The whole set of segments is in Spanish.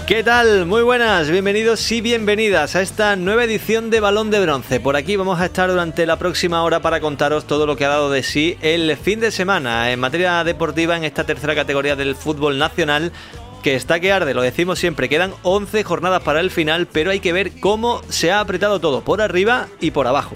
¿Qué tal? Muy buenas, bienvenidos y bienvenidas a esta nueva edición de Balón de Bronce. Por aquí vamos a estar durante la próxima hora para contaros todo lo que ha dado de sí el fin de semana en materia deportiva en esta tercera categoría del fútbol nacional, que está que arde, lo decimos siempre. Quedan 11 jornadas para el final, pero hay que ver cómo se ha apretado todo, por arriba y por abajo.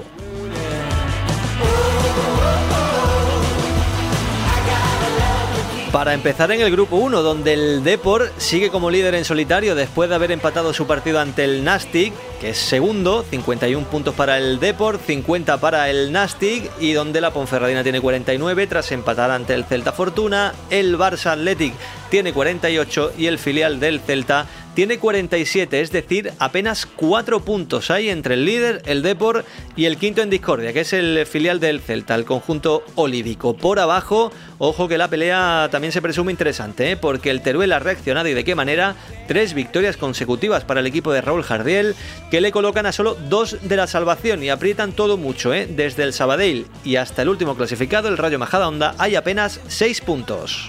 Para empezar en el grupo 1, donde el Depor sigue como líder en solitario después de haber empatado su partido ante el Nastic, que es segundo, 51 puntos para el Depor, 50 para el Nastic, y donde la Ponferradina tiene 49 tras empatar ante el Celta Fortuna. El Barça Athletic tiene 48 y el filial del Celta tiene 47, es decir, apenas 4 puntos hay entre el líder, el Depor, y el quinto en discordia, que es el filial del Celta, el conjunto olívico. Por abajo, ojo que la pelea también se presume interesante, porque el Teruel ha reaccionado, y de qué manera. 3 victorias consecutivas para el equipo de Raúl Jardiel, que le colocan a solo 2 de la salvación y aprietan todo mucho, desde el Sabadell y hasta el último clasificado, el Rayo Majadahonda, hay apenas 6 puntos.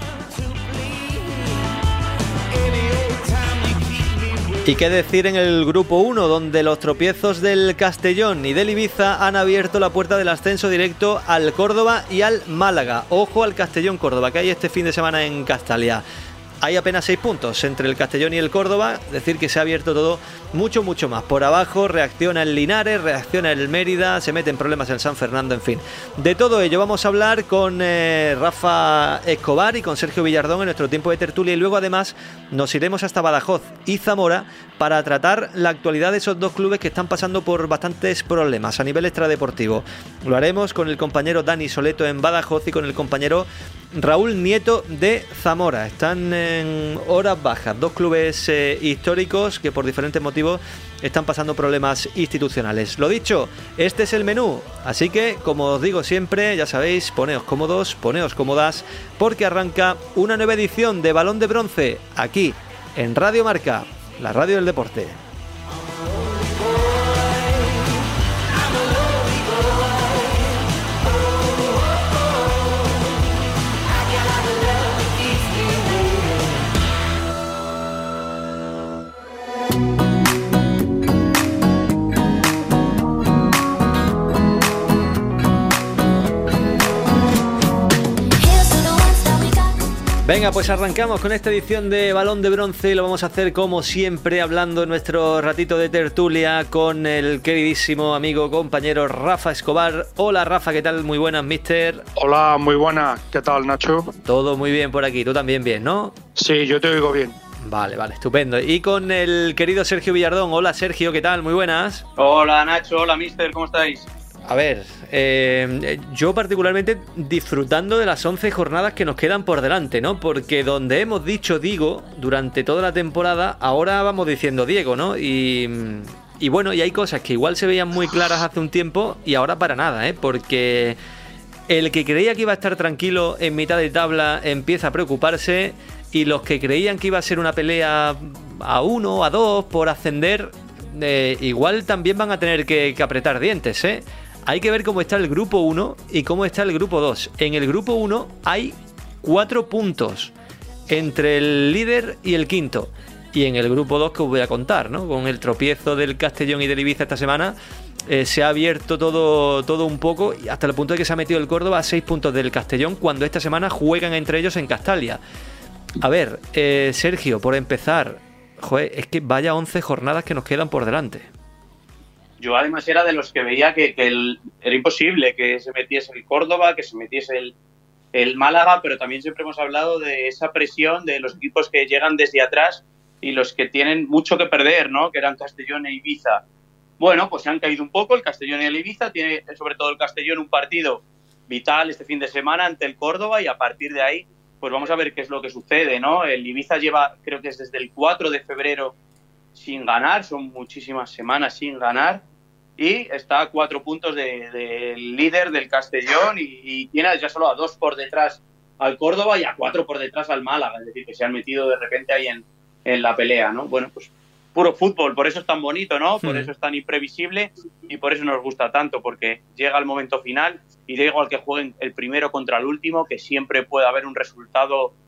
Y qué decir en el grupo 1, donde los tropiezos del Castellón y del Ibiza han abierto la puerta del ascenso directo al Córdoba y al Málaga. Ojo al Castellón-Córdoba, que hay este fin de semana en Castalia. Hay apenas 6 puntos entre el Castellón y el Córdoba, es decir, que se ha abierto todo mucho más. Por abajo reacciona el Linares, reacciona el Mérida, se meten problemas en San Fernando, en fin. De todo ello vamos a hablar con Rafa Escobar y con Sergio Villardón en nuestro tiempo de tertulia, y luego además nos iremos hasta Badajoz y Zamora para tratar la actualidad de esos dos clubes que están pasando por bastantes problemas a nivel extradeportivo. Lo haremos con el compañero Dani Soleto en Badajoz y con el compañero Raúl Nieto de Zamora. Están en horas bajas, dos clubes históricos que por diferentes motivos están pasando problemas institucionales. Lo dicho, este es el menú, así que, como os digo siempre, ya sabéis, poneos cómodos, poneos cómodas, porque arranca una nueva edición de Balón de Bronce aquí en Radio Marca, la radio del deporte. Venga, pues arrancamos con esta edición de Balón de Bronce y lo vamos a hacer como siempre hablando en nuestro ratito de tertulia con el queridísimo amigo, compañero Rafa Escobar. Hola Rafa, ¿qué tal? Muy buenas, mister. Hola, muy buenas. ¿Qué tal, Nacho? Todo muy bien por aquí, tú también bien, ¿no? Sí, yo te oigo bien. Vale, estupendo. Y con el querido Sergio Villardón. Hola Sergio, ¿qué tal? Muy buenas. Hola Nacho, hola mister, ¿cómo estáis? A ver, yo particularmente disfrutando de las 11 jornadas que nos quedan por delante, ¿no? Porque donde hemos dicho digo durante toda la temporada, ahora vamos diciendo Diego, ¿no? Y bueno, y hay cosas que igual se veían muy claras hace un tiempo y ahora para nada, Porque el que creía que iba a estar tranquilo en mitad de tabla empieza a preocuparse, y los que creían que iba a ser una pelea a 1, a 2 por ascender, igual también van a tener que apretar dientes, Hay que ver cómo está el grupo 1 y cómo está el grupo 2. En el grupo 1 hay 4 puntos entre el líder y el quinto. Y en el grupo 2, que os voy a contar, ¿no? Con el tropiezo del Castellón y del Ibiza esta semana, se ha abierto todo un poco, hasta el punto de que se ha metido el Córdoba a 6 puntos del Castellón, cuando esta semana juegan entre ellos en Castalia. A ver, Sergio, por empezar, joder, es que vaya 11 jornadas que nos quedan por delante. Yo además era de los que veía que era imposible que se metiese el Córdoba, que se metiese el Málaga, pero también siempre hemos hablado de esa presión de los equipos que llegan desde atrás y los que tienen mucho que perder, ¿no? Que eran Castellón e Ibiza. Bueno, pues se han caído un poco el Castellón y el Ibiza. Tiene sobre todo el Castellón un partido vital este fin de semana ante el Córdoba, y a partir de ahí pues vamos a ver qué es lo que sucede, ¿no? El Ibiza lleva, creo que es desde el 4 de febrero sin ganar, son muchísimas semanas sin ganar, y está a 4 puntos del líder del Castellón, y tiene ya solo a 2 por detrás al Córdoba y a 4 por detrás al Málaga, es decir, que se han metido de repente ahí en la pelea, ¿no? Bueno, pues puro fútbol, por eso es tan bonito, ¿no? Por eso es tan imprevisible y por eso nos gusta tanto, porque llega el momento final y da igual que jueguen el primero contra el último, que siempre puede haber un resultado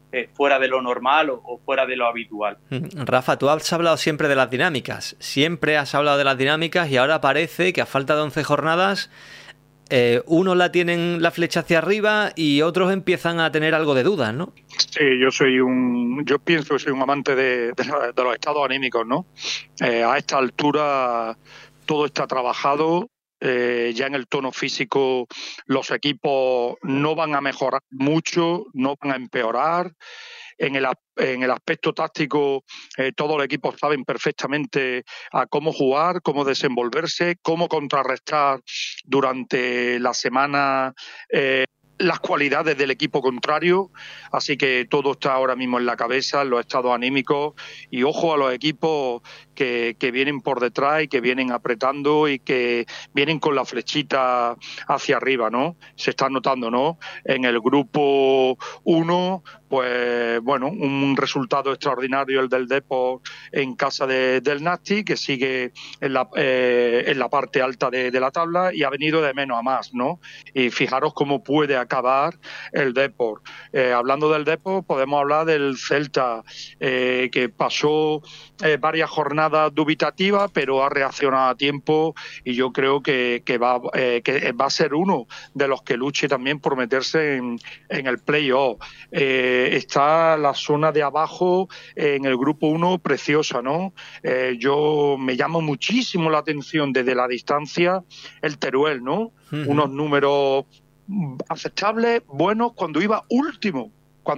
fuera de lo normal o fuera de lo habitual. Rafa, tú has hablado siempre de las dinámicas, siempre has hablado de las dinámicas y ahora parece que a falta de 11 jornadas unos la tienen la flecha hacia arriba y otros empiezan a tener algo de dudas, ¿no? Sí, yo pienso que soy un amante de los estados anímicos, ¿no? A esta altura todo está trabajado. Ya en el tono físico los equipos no van a mejorar mucho, no van a empeorar. En el aspecto táctico, todos los equipos saben perfectamente a cómo jugar, cómo desenvolverse, cómo contrarrestar durante la semana las cualidades del equipo contrario, así que todo está ahora mismo en la cabeza, en los estados anímicos, y ojo a los equipos que vienen por detrás y que vienen apretando y que vienen con la flechita hacia arriba, ¿no? Se está notando, ¿no? En el grupo 1, pues bueno, un resultado extraordinario el del Depor en casa del Nasti, que sigue en la parte alta de la tabla y ha venido de menos a más, ¿no? Y fijaros cómo puede acabar el Depor. Hablando del Depor, podemos hablar del Celta, que pasó varias jornadas dubitativas, pero ha reaccionado a tiempo y yo creo que va a ser uno de los que luche también por meterse en el play-off. Está la zona de abajo en el grupo 1 preciosa, ¿no? Yo me llama muchísimo la atención desde la distancia el Teruel, ¿no? Unos números aceptables, buenos, cuando iba último.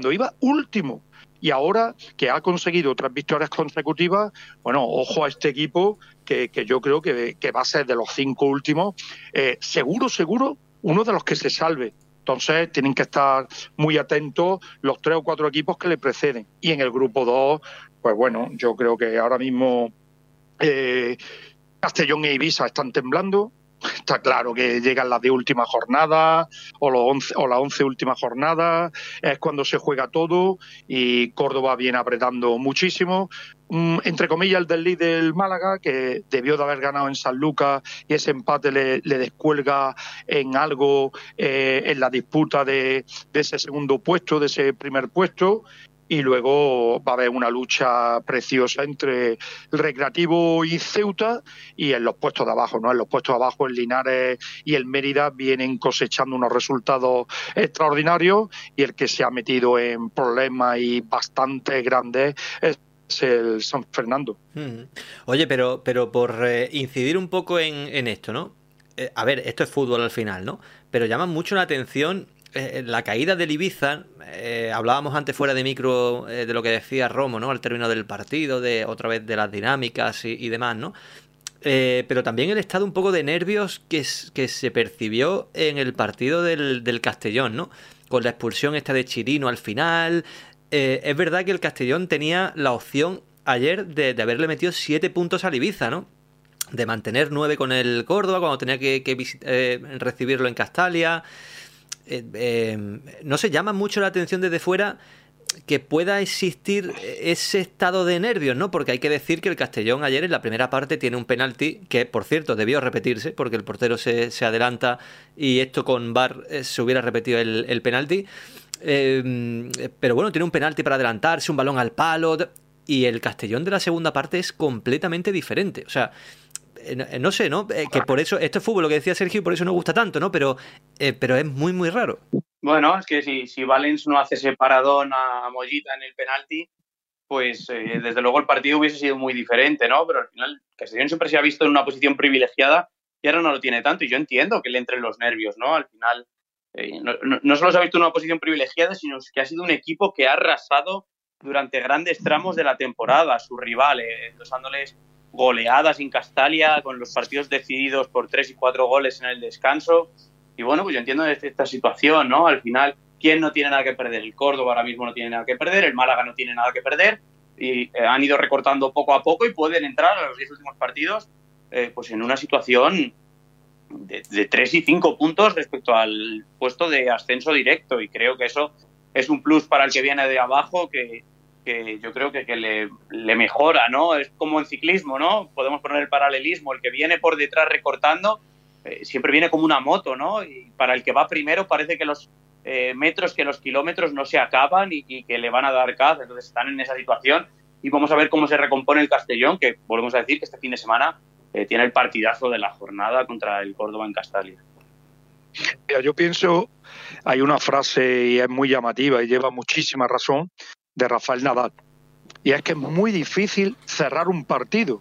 Y ahora que ha conseguido 3 victorias consecutivas, bueno, ojo a este equipo que yo creo que va a ser de los 5 últimos, seguro, uno de los que se salve. Entonces tienen que estar muy atentos los 3 o 4 equipos que le preceden. Y en el grupo 2, pues bueno, yo creo que ahora mismo Castellón e Ibiza están temblando. Está claro que llegan las 10 últimas jornadas o las 11 últimas jornadas, es cuando se juega todo y Córdoba viene apretando muchísimo. Entre comillas, el del líder Málaga, que debió de haber ganado en Sanlúcar y ese empate le descuelga en algo en la disputa de ese segundo puesto, de ese primer puesto. Y luego va a haber una lucha preciosa entre el Recreativo y Ceuta y en los puestos de abajo, ¿no? En los puestos de abajo el Linares y el Mérida vienen cosechando unos resultados extraordinarios y el que se ha metido en problemas y bastante grandes es el San Fernando. Oye, pero por incidir un poco en esto, ¿no? A ver, esto es fútbol al final, ¿no? Pero llama mucho la atención la caída del Ibiza. Hablábamos antes fuera de micro de lo que decía Romo, ¿no? Al término del partido, de otra vez de las dinámicas y demás, ¿no? Pero también el estado un poco de nervios que se percibió en el partido del Castellón, ¿no? Con la expulsión esta de Chirino al final. Es verdad que el Castellón tenía la opción ayer de haberle metido 7 puntos al Ibiza, ¿no? De mantener 9 con el Córdoba cuando tenía que recibirlo en Castalia. No se llama mucho la atención desde fuera que pueda existir ese estado de nervios, ¿no? Porque hay que decir que el Castellón ayer en la primera parte tiene un penalti que, por cierto, debió repetirse porque el portero se adelanta y esto con VAR se hubiera repetido el penalti. Pero bueno, tiene un penalti para adelantarse, un balón al palo, y el Castellón de la segunda parte es completamente diferente. O sea, no sé, ¿no? Que por eso, esto es fútbol, lo que decía Sergio, y por eso no gusta tanto, ¿no? Pero es muy, muy raro. Bueno, es que si Valens no hace ese paradón a Mollita en el penalti, pues desde luego el partido hubiese sido muy diferente, ¿no? Pero al final Castellón siempre se ha visto en una posición privilegiada y ahora no lo tiene tanto. Y yo entiendo que le entren los nervios, ¿no? Al final no solo se ha visto en una posición privilegiada, sino que ha sido un equipo que ha arrasado durante grandes tramos de la temporada a sus rivales, dándoles goleadas en Castalia, con los partidos decididos por 3 y 4 goles en el descanso. Y bueno, pues yo entiendo esta situación, ¿no? Al final, ¿quién no tiene nada que perder? El Córdoba ahora mismo no tiene nada que perder, el Málaga no tiene nada que perder, y han ido recortando poco a poco y pueden entrar a los 10 últimos partidos pues en una situación de 3 y 5 puntos respecto al puesto de ascenso directo, y creo que eso es un plus para el que viene de abajo que yo creo que le mejora, ¿no? Es como en ciclismo, ¿no? Podemos poner el paralelismo, el que viene por detrás recortando siempre viene como una moto, ¿no? Y para el que va primero parece que los metros que los kilómetros no se acaban y que le van a dar caza. Entonces están en esa situación y vamos a ver cómo se recompone el Castellón, que volvemos a decir que este fin de semana tiene el partidazo de la jornada contra el Córdoba en Castalia. Mira, yo pienso, hay una frase y es muy llamativa y lleva muchísima razón, de Rafael Nadal, y es que es muy difícil cerrar un partido.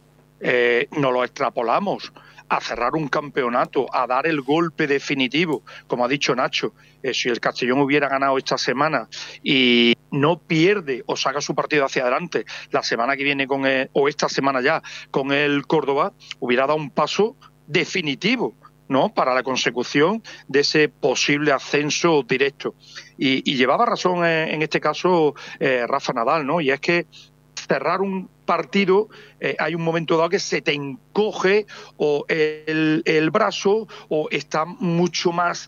Nos lo extrapolamos a cerrar un campeonato, a dar el golpe definitivo, como ha dicho Nacho. Si el Castellón hubiera ganado esta semana y no pierde o saca su partido hacia adelante la semana que viene o esta semana ya con el Córdoba, hubiera dado un paso definitivo, ¿no?, para la consecución de ese posible ascenso directo. Y llevaba razón en este caso Rafa Nadal, ¿no? Y es que cerrar un partido, hay un momento dado que se te encoge o el brazo o está mucho más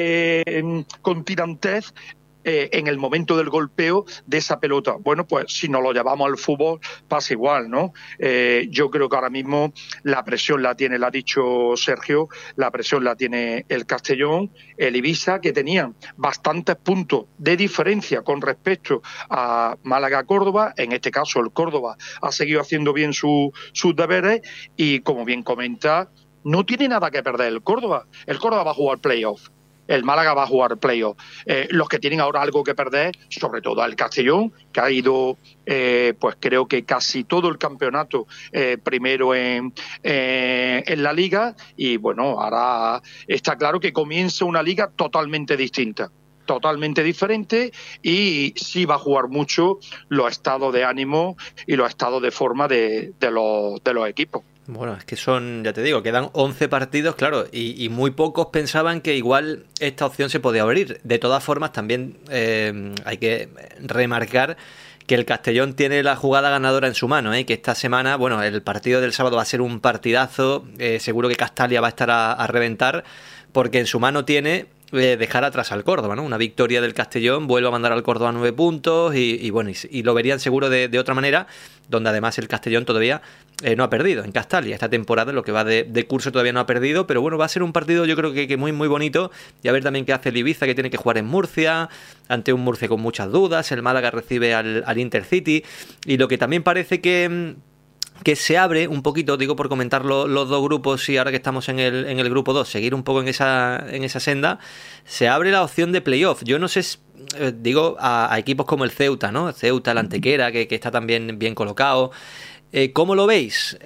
con tirantez en el momento del golpeo de esa pelota. Bueno, pues si nos lo llevamos al fútbol pasa igual, ¿no? Yo creo que ahora mismo la presión la tiene, la ha dicho Sergio, la presión la tiene el Castellón, el Ibiza, que tenían bastantes puntos de diferencia con respecto a Málaga-Córdoba. En este caso el Córdoba ha seguido haciendo bien sus deberes y, como bien comenta, no tiene nada que perder el Córdoba. El Córdoba va a jugar playoff. El Málaga va a jugar playoff. Los que tienen ahora algo que perder, sobre todo el Castellón, que ha ido, pues creo que casi todo el campeonato primero en la Liga, y bueno, ahora está claro que comienza una Liga totalmente distinta, totalmente diferente, y sí va a jugar mucho los estados de ánimo y los estados de forma de los equipos. Bueno, es que son, ya te digo, quedan 11 partidos, claro, y muy pocos pensaban que igual esta opción se podía abrir. De todas formas, también hay que remarcar que el Castellón tiene la jugada ganadora en su mano, que esta semana, bueno, el partido del sábado va a ser un partidazo, seguro que Castalia va a estar a reventar, porque en su mano tiene dejar atrás al Córdoba, ¿no? Una victoria del Castellón vuelve a mandar al Córdoba 9 puntos y bueno, y lo verían seguro de otra manera, donde además el Castellón todavía no ha perdido en Castalia. Esta temporada, lo que va de curso, todavía no ha perdido, pero bueno, va a ser un partido yo creo que muy muy bonito, y a ver también qué hace el Ibiza, que tiene que jugar en Murcia, ante un Murcia con muchas dudas. El Málaga recibe al Intercity, y lo que también parece que se abre un poquito, digo por comentar los dos grupos, y ahora que estamos en el grupo 2, seguir un poco en esa senda, se abre la opción de playoff. Yo no sé, digo a equipos como el Ceuta, ¿no? El Ceuta, el Antequera, que está también bien colocado. ¿Cómo lo veis?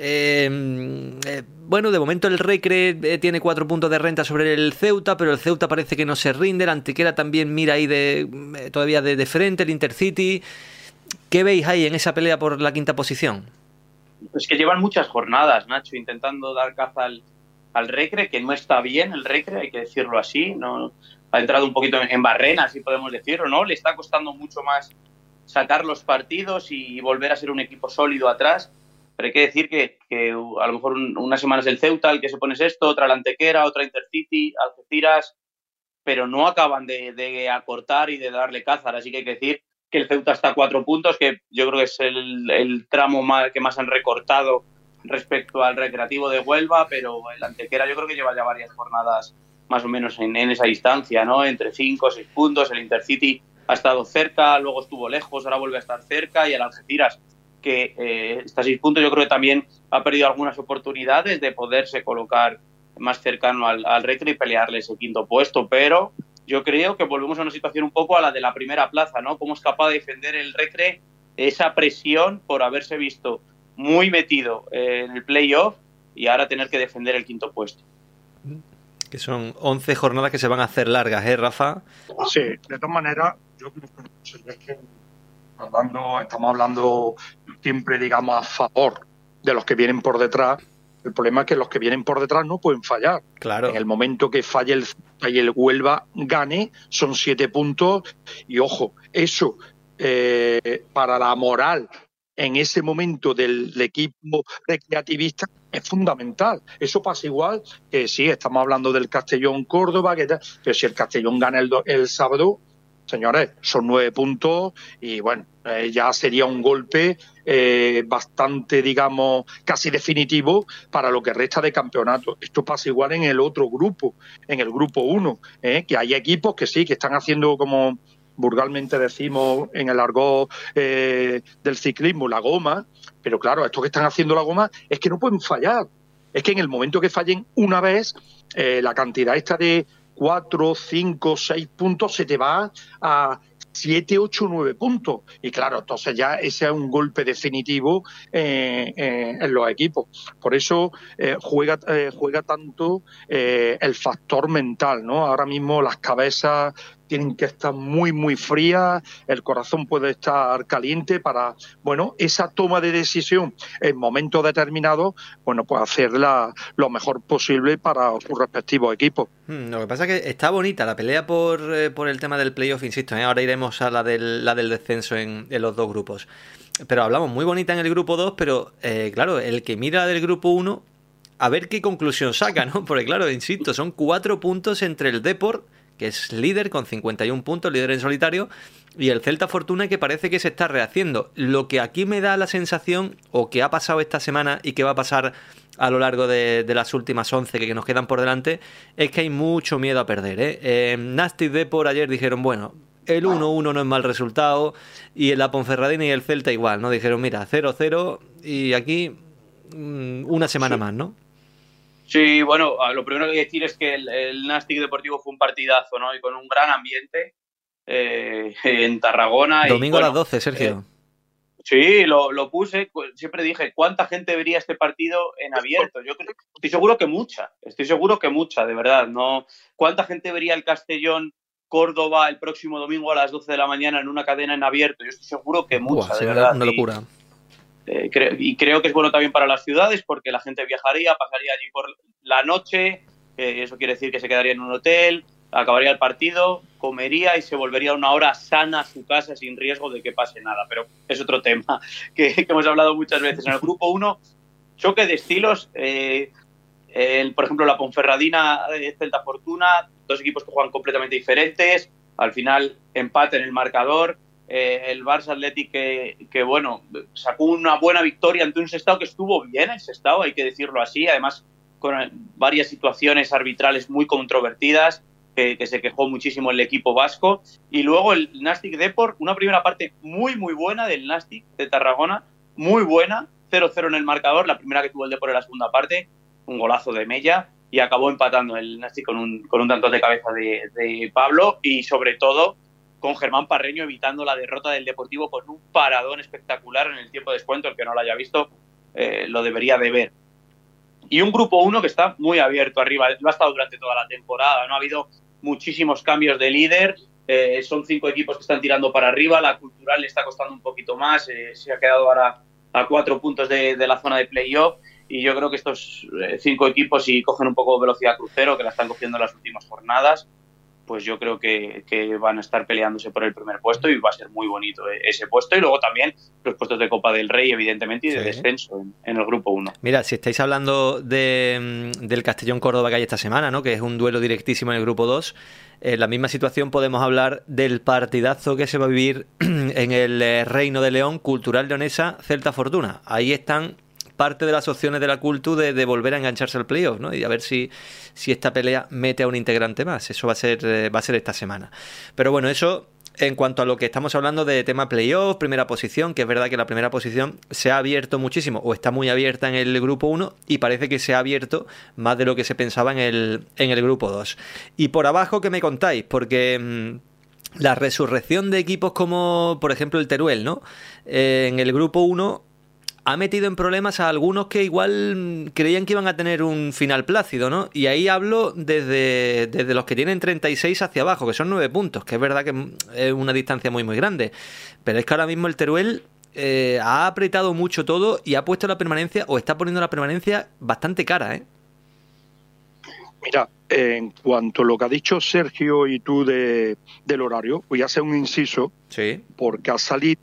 Bueno, de momento el Recre tiene 4 puntos de renta sobre el Ceuta, pero el Ceuta parece que no se rinde. El Antequera también mira ahí todavía de frente, el Intercity. ¿Qué veis ahí en esa pelea por la quinta posición? Es que llevan muchas jornadas, Nacho, intentando dar caza al Recre, que no está bien el Recre, hay que decirlo así, no ha entrado un poquito en barrena, si podemos decirlo, ¿no? Le está costando mucho más sacar los partidos y volver a ser un equipo sólido atrás, pero hay que decir que a lo mejor una semana es el Ceuta el que se pone sexto, otra el Antequera, otra Intercity, Algeciras, pero no acaban de acortar y de darle caza, así que hay que decir que el Ceuta está a 4 puntos, que yo creo que es el tramo que más han recortado respecto al Recreativo de Huelva, pero el Antequera yo creo que lleva ya varias jornadas más o menos en esa distancia, ¿no? Entre 5 o 6 puntos. El Intercity ha estado cerca, luego estuvo lejos, ahora vuelve a estar cerca, y el Algeciras, que está a 6 puntos, yo creo que también ha perdido algunas oportunidades de poderse colocar más cercano al Recre y pelearle ese quinto puesto, pero yo creo que volvemos a una situación un poco a la de la primera plaza, ¿no? Cómo es capaz de defender el Recre esa presión por haberse visto muy metido en el playoff y ahora tener que defender el quinto puesto. Que son 11 jornadas que se van a hacer largas, Rafa? Sí, de todas maneras, yo creo que estamos hablando siempre, digamos, a favor de los que vienen por detrás. El problema es que los que vienen por detrás no pueden fallar. Claro. En el momento que falle el Huelva gane, son 7 puntos. Y ojo, eso para la moral en ese momento del equipo recreativista es fundamental. Eso pasa igual que sí, estamos hablando del Castellón Córdoba, pero si el Castellón gana el sábado, señores, son 9 puntos y bueno, ya sería un golpe bastante, digamos, casi definitivo para lo que resta de campeonato. Esto pasa igual en el otro grupo, en el grupo 1, que hay equipos que sí, que están haciendo, como vulgarmente decimos en el argot del ciclismo, la goma, pero claro, estos que están haciendo la goma es que no pueden fallar. Es que en el momento que fallen una vez, la cantidad esta de 4, 5, 6 puntos se te va a 7, 8, 9 puntos. Y claro, entonces ya ese es un golpe definitivo en los equipos. Por eso juega tanto el factor mental, ¿no? Ahora mismo las cabezas tienen que estar muy, muy frías, el corazón puede estar caliente para, bueno, esa toma de decisión en momentos determinados, bueno, pues hacerla lo mejor posible para sus respectivos equipos. Lo que pasa es que está bonita la pelea por el tema del playoff, insisto, ahora iremos a la del descenso en los dos grupos. Pero hablamos muy bonita en el grupo 2, pero claro, el que mira la del grupo 1, a ver qué conclusión saca, ¿no? Porque claro, insisto, son 4 puntos entre el Depor, que es líder con 51 puntos, líder en solitario, y el Celta Fortuna, que parece que se está rehaciendo. Lo que aquí me da la sensación, o que ha pasado esta semana y que va a pasar a lo largo de las últimas 11 que nos quedan por delante, es que hay mucho miedo a perder, Nastic Depor ayer dijeron, bueno, el 1-1 no es mal resultado, y la Ponferradina y el Celta igual, ¿no? Dijeron, mira, 0-0, y aquí una semana más, ¿no? Sí, bueno, lo primero que hay que decir es que el Nastic Deportivo fue un partidazo, ¿no? Y con un gran ambiente en Tarragona. Domingo a las 12, Sergio. Sí, lo puse. Siempre dije, ¿cuánta gente vería este partido en abierto? Estoy seguro que mucha, de verdad. ¿No? ¿Cuánta gente vería el Castellón Córdoba el próximo domingo a las 12 de la mañana en una cadena en abierto? Yo estoy seguro que mucha, de verdad. Una locura. Creo que es bueno también para las ciudades porque la gente viajaría, pasaría allí por la noche, eso quiere decir que se quedaría en un hotel, acabaría el partido, comería y se volvería una hora sana a su casa sin riesgo de que pase nada. Pero es otro tema que hemos hablado muchas veces. En el grupo 1, choque de estilos, por ejemplo la Ponferradina, Celta Fortuna, dos equipos que juegan completamente diferentes, al final empate en el marcador. El Barça Athletic que bueno, sacó una buena victoria ante un Sestao que estuvo bien, el Sestao, hay que decirlo así, además con varias situaciones arbitrales muy controvertidas, que se quejó muchísimo el equipo vasco. Y luego el Nastic Depor, una primera parte muy muy buena del Nastic de Tarragona, muy buena, 0-0 en el marcador, la primera que tuvo el Depor en la segunda parte, un golazo de Mella, y acabó empatando el Nastic con un tanto de cabeza de Pablo, y sobre todo con Germán Parreño evitando la derrota del Deportivo con un paradón espectacular en el tiempo de descuento. El que no lo haya visto lo debería de ver. Y un grupo 1 que está muy abierto arriba, lo ha estado durante toda la temporada, no ha habido muchísimos cambios de líder, son 5 equipos que están tirando para arriba, la Cultural le está costando un poquito más, se ha quedado ahora a 4 puntos de la zona de playoff, y yo creo que estos 5 equipos, si cogen un poco de velocidad crucero, que la están cogiendo en las últimas jornadas, pues yo creo que van a estar peleándose por el primer puesto y va a ser muy bonito ese puesto. Y luego también los puestos de Copa del Rey, evidentemente, y de descenso en el grupo 1. Mira, si estáis hablando del Castellón Córdoba que hay esta semana, ¿no? Que es un duelo directísimo en el grupo 2, en la misma situación podemos hablar del partidazo que se va a vivir en el Reino de León, Cultural Leonesa, Celta Fortuna. Ahí están parte de las opciones de la Cultu de volver a engancharse al playoff, ¿no? Y a ver si esta pelea mete a un integrante más. Eso va a ser esta semana. Pero bueno, eso en cuanto a lo que estamos hablando de tema playoff, primera posición, que es verdad que la primera posición se ha abierto muchísimo, o está muy abierta en el grupo 1, y parece que se ha abierto más de lo que se pensaba en el grupo 2. Y por abajo, ¿qué me contáis? Porque la resurrección de equipos como, por ejemplo, el Teruel, ¿no? En el grupo 1 ha metido en problemas a algunos que igual creían que iban a tener un final plácido, ¿no? Y ahí hablo desde los que tienen 36 hacia abajo, que son 9 puntos, que es verdad que es una distancia muy muy grande. Pero es que ahora mismo el Teruel ha apretado mucho todo y ha puesto la permanencia, o está poniendo la permanencia bastante cara, ¿eh? Mira, en cuanto a lo que ha dicho Sergio y tú del horario, voy a hacer un inciso, sí, porque ha salido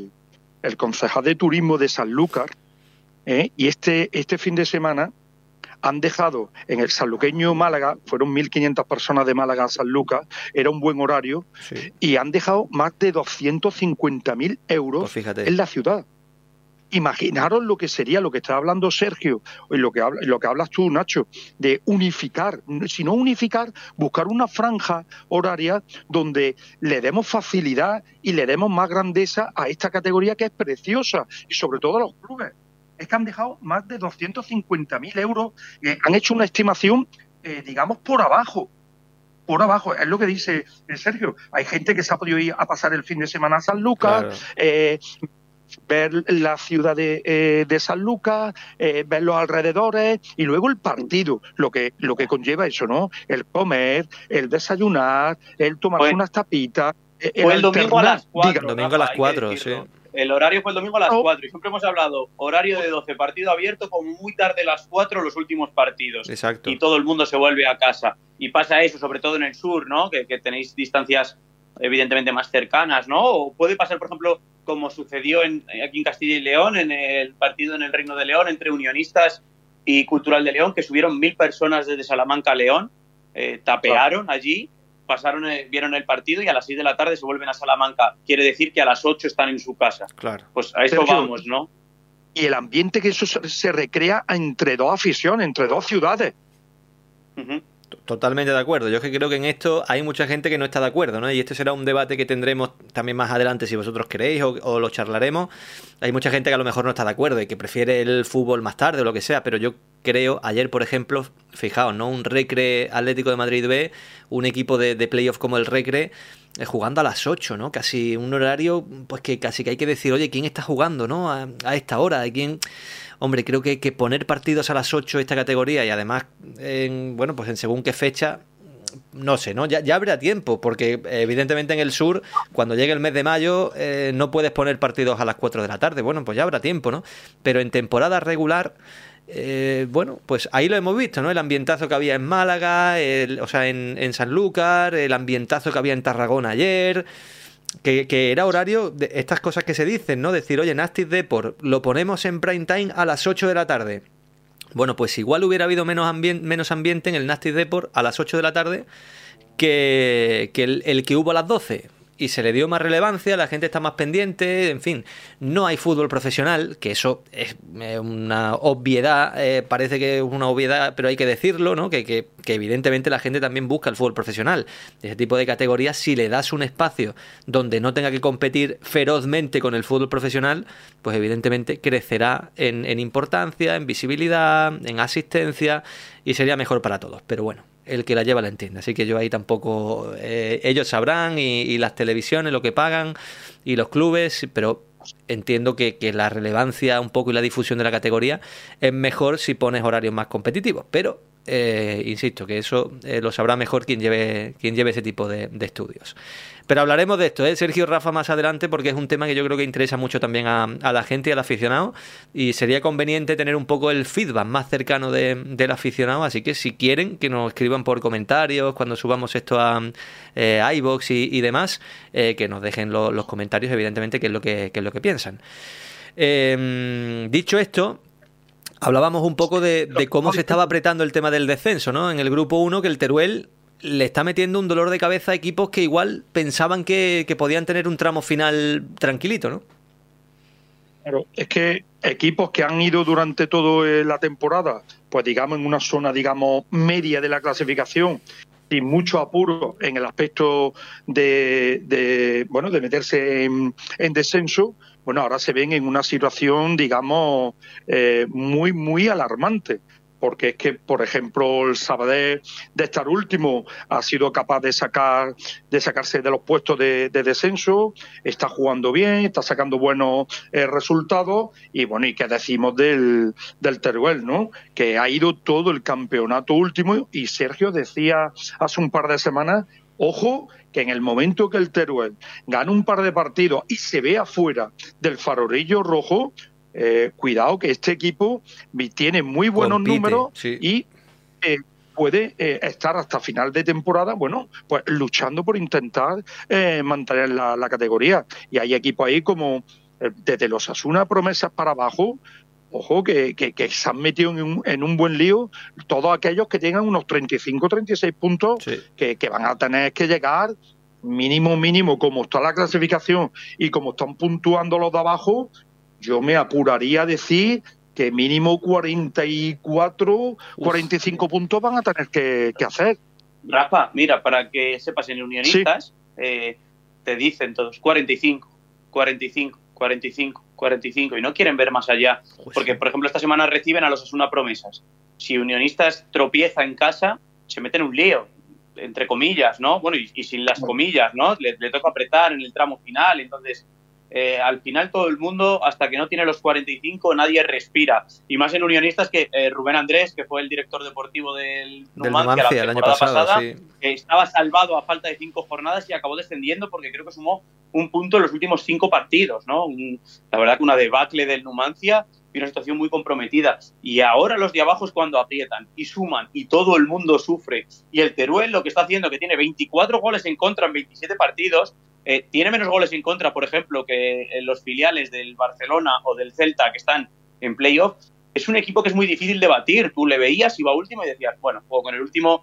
el concejal de turismo de Sanlúcar, y este fin de semana han dejado en el sanluqueño Málaga, fueron 1.500 personas de Málaga a Sanlúcar, era un buen horario, sí, y han dejado más de 250.000 euros pues en la ciudad. Imaginaros lo que sería, lo que está hablando Sergio, y lo que hablas tú, Nacho, de unificar, si no unificar, buscar una franja horaria donde le demos facilidad y le demos más grandeza a esta categoría que es preciosa, y sobre todo a los clubes. Es que han dejado más de 250.000 euros, han hecho una estimación, digamos, por abajo, es lo que dice Sergio. Hay gente que se ha podido ir a pasar el fin de semana a Sanlúcar, claro, ver la ciudad de Sanlúcar, ver los alrededores y luego el partido, lo que conlleva eso, ¿no? El comer, el desayunar, el tomarse unas tapitas. Fue el domingo a las 4. Domingo a las 4, sí. El horario fue el domingo a las 4 y siempre hemos hablado horario de 12, partido abierto, como muy tarde a las 4 los últimos partidos. Exacto. Y todo el mundo se vuelve a casa. Y pasa eso, sobre todo en el sur, ¿no? Que tenéis distancias evidentemente más cercanas, ¿no? O puede pasar, por ejemplo, como sucedió aquí en Castilla y León, en el partido en el Reino de León, entre Unionistas y Cultural de León, que subieron 1.000 personas desde Salamanca a León, tapearon allí, vieron el partido y a las 6 de la tarde se vuelven a Salamanca. Quiere decir que a las 8 están en su casa. Claro. Pues a eso vamos, ¿no? Y el ambiente que eso se recrea entre dos aficiones, entre dos ciudades. Uh-huh. Totalmente de acuerdo. Yo es que creo que en esto hay mucha gente que no está de acuerdo, ¿no? Y este será un debate que tendremos también más adelante si vosotros queréis o lo charlaremos. Hay mucha gente que a lo mejor no está de acuerdo y que prefiere el fútbol más tarde o lo que sea, pero yo creo, ayer por ejemplo, fijaos, ¿no? Un Recre Atlético de Madrid B, un equipo de playoff como el Recre, jugando a las 8, ¿no? Casi un horario, pues que casi que hay que decir, oye, ¿quién está jugando, no? A esta hora, ¿quién...? Hombre, creo que poner partidos a las 8 esta categoría y además, pues en según qué fecha, no sé, ¿no? Ya habrá tiempo, porque evidentemente en el sur, cuando llegue el mes de mayo, no puedes poner partidos a las 4 de la tarde. Bueno, pues ya habrá tiempo, ¿no? Pero en temporada regular, pues ahí lo hemos visto, ¿no? El ambientazo que había en Málaga, en Sanlúcar, el ambientazo que había en Tarragona ayer... Que era horario de estas cosas que se dicen, ¿no? Decir, oye, Nastic Depor, lo ponemos en prime time a las 8 de la tarde. Bueno, pues igual hubiera habido menos ambiente en el Nastic Depor a las 8 de la tarde que el que hubo a las 12. Y se le dio más relevancia, la gente está más pendiente, en fin, no hay fútbol profesional, que eso es una obviedad, parece que es una obviedad, pero hay que decirlo, ¿no? Que evidentemente la gente también busca el fútbol profesional. Ese tipo de categorías, si le das un espacio donde no tenga que competir ferozmente con el fútbol profesional, pues evidentemente crecerá en importancia, en visibilidad, en asistencia y sería mejor para todos, pero bueno. El que la lleva la entiende, así que yo ahí tampoco ellos sabrán y las televisiones lo que pagan y los clubes, pero entiendo que la relevancia un poco y la difusión de la categoría es mejor si pones horarios más competitivos, pero insisto que eso lo sabrá mejor quien lleve ese tipo de estudios. Pero hablaremos de esto, Sergio, Rafa, más adelante, porque es un tema que yo creo que interesa mucho también a la gente y al aficionado, y sería conveniente tener un poco el feedback más cercano del aficionado, así que si quieren que nos escriban por comentarios cuando subamos esto a iVoox y demás, que nos dejen los comentarios, evidentemente, qué es lo que piensan. Dicho esto, hablábamos un poco de cómo se estaba apretando el tema del descenso, ¿no? En el grupo 1, que el Teruel le está metiendo un dolor de cabeza a equipos que igual pensaban que podían tener un tramo final tranquilito, ¿no? Claro, es que equipos que han ido durante toda la temporada, pues digamos en una zona, digamos, media de la clasificación, sin mucho apuro en el aspecto de meterse en descenso, bueno, ahora se ven en una situación, digamos, muy, muy alarmante. Porque es que, por ejemplo, el Sabadell, de estar último, ha sido capaz de sacarse de los puestos de descenso, está jugando bien, está sacando buenos resultados, y bueno, ¿y qué decimos del Teruel, no? Que ha ido todo el campeonato último, y Sergio decía hace un par de semanas, ojo, que en el momento que el Teruel gana un par de partidos y se ve afuera del farolillo rojo, cuidado que este equipo tiene muy buenos números, sí. Y puede estar hasta final de temporada, bueno, pues luchando por intentar mantener la categoría. Y hay equipos ahí como desde los Osasuna Promesas para abajo, ojo, que se han metido en un buen lío todos aquellos que tengan unos 35, 36 puntos, sí, que van a tener que llegar mínimo, como está la clasificación y como están puntuando los de abajo, yo me apuraría a decir que mínimo 44, 45 puntos van a tener que hacer. Rafa, mira, para que sepas, en Unionistas te dicen todos 45, 45, 45, 45 y no quieren ver más allá. Porque, por ejemplo, esta semana reciben a los Osasuna Promesas. Si Unionistas tropieza en casa, se mete en un lío, entre comillas, ¿no? Bueno, y sin las comillas, ¿no? Le toca apretar en el tramo final. Entonces, al final todo el mundo, hasta que no tiene los 45, nadie respira. Y más en Unionistas, que Rubén Andrés, que fue el director deportivo del Numancia la temporada pasada, sí, estaba salvado a falta de 5 jornadas y acabó descendiendo porque creo que sumó un punto en los últimos 5 partidos, ¿no? La verdad que una debacle del Numancia y una situación muy comprometida. Y ahora los de abajo es cuando aprietan y suman y todo el mundo sufre. Y el Teruel lo que está haciendo, que tiene 24 goles en contra en 27 partidos, tiene menos goles en contra, por ejemplo, que los filiales del Barcelona o del Celta que están en playoff. Es un equipo que es muy difícil de batir. Tú le veías, iba último y decías, bueno, juego con el último,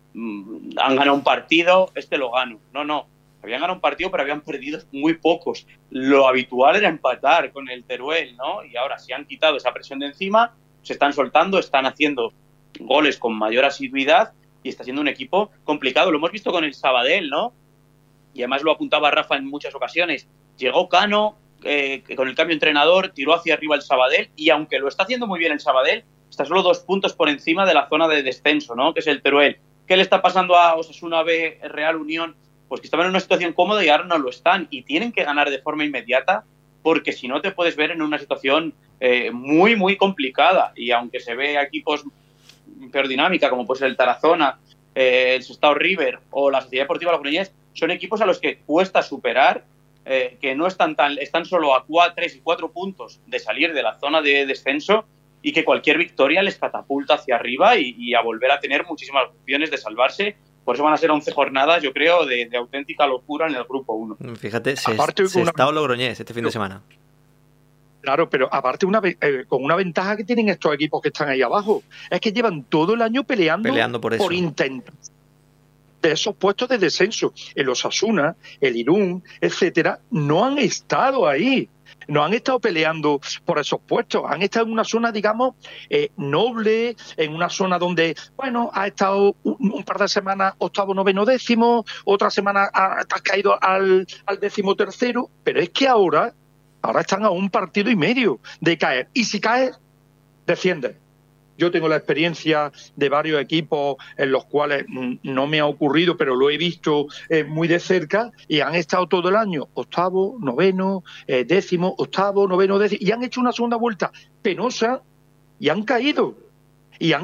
han ganado un partido, lo gano. No. Habían ganado un partido, pero habían perdido muy pocos. Lo habitual era empatar con el Teruel, ¿no? Y ahora se han quitado esa presión de encima, se están soltando, están haciendo goles con mayor asiduidad y está siendo un equipo complicado. Lo hemos visto con el Sabadell, ¿no? Y además lo apuntaba Rafa en muchas ocasiones. Llegó Cano, que con el cambio de entrenador tiró hacia arriba el Sabadell, y aunque lo está haciendo muy bien el Sabadell, está solo 2 puntos por encima de la zona de descenso, ¿no? Que es el Teruel. ¿Qué le está pasando a Osasuna B, Real Unión? Pues que estaban en una situación cómoda y ahora no lo están, y tienen que ganar de forma inmediata, porque si no te puedes ver en una situación muy, muy complicada. Y aunque se ve a equipos peor dinámica, como puede ser el Tarazona, el Sestao River o la Sociedad Deportiva Logroñés, son equipos a los que cuesta superar, que no están solo a 3 y 4 puntos de salir de la zona de descenso, y que cualquier victoria les catapulta hacia arriba y a volver a tener muchísimas opciones de salvarse. Por eso van a ser 11 jornadas, yo creo, de auténtica locura en el Grupo 1. Fíjate, Sestao Logroñés este fin de semana. Claro, pero aparte con una ventaja que tienen estos equipos que están ahí abajo, es que llevan todo el año peleando por intentar de esos puestos de descenso. El Osasuna, el Irún, etcétera, no han estado ahí. No han estado peleando por esos puestos, han estado en una zona, digamos, noble, en una zona donde, bueno, ha estado un par de semanas octavo, noveno, décimo, otra semana has caído al 13º, pero es que ahora están a un partido y medio de caer, y si caes, desciendes. Yo tengo la experiencia de varios equipos en los cuales no me ha ocurrido, pero lo he visto muy de cerca, y han estado todo el año octavo, noveno, décimo, octavo, noveno, décimo, y han hecho una segunda vuelta penosa y han caído. Y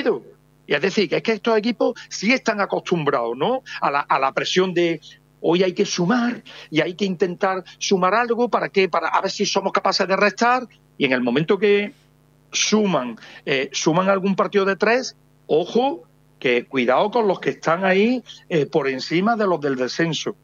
es decir, que es que estos equipos sí están acostumbrados, ¿no?, a la presión de hoy hay que sumar y hay que intentar sumar algo para a ver si somos capaces de restar, y en el momento que suman algún partido de 3, ojo, que cuidado con los que están ahí por encima de los del descenso.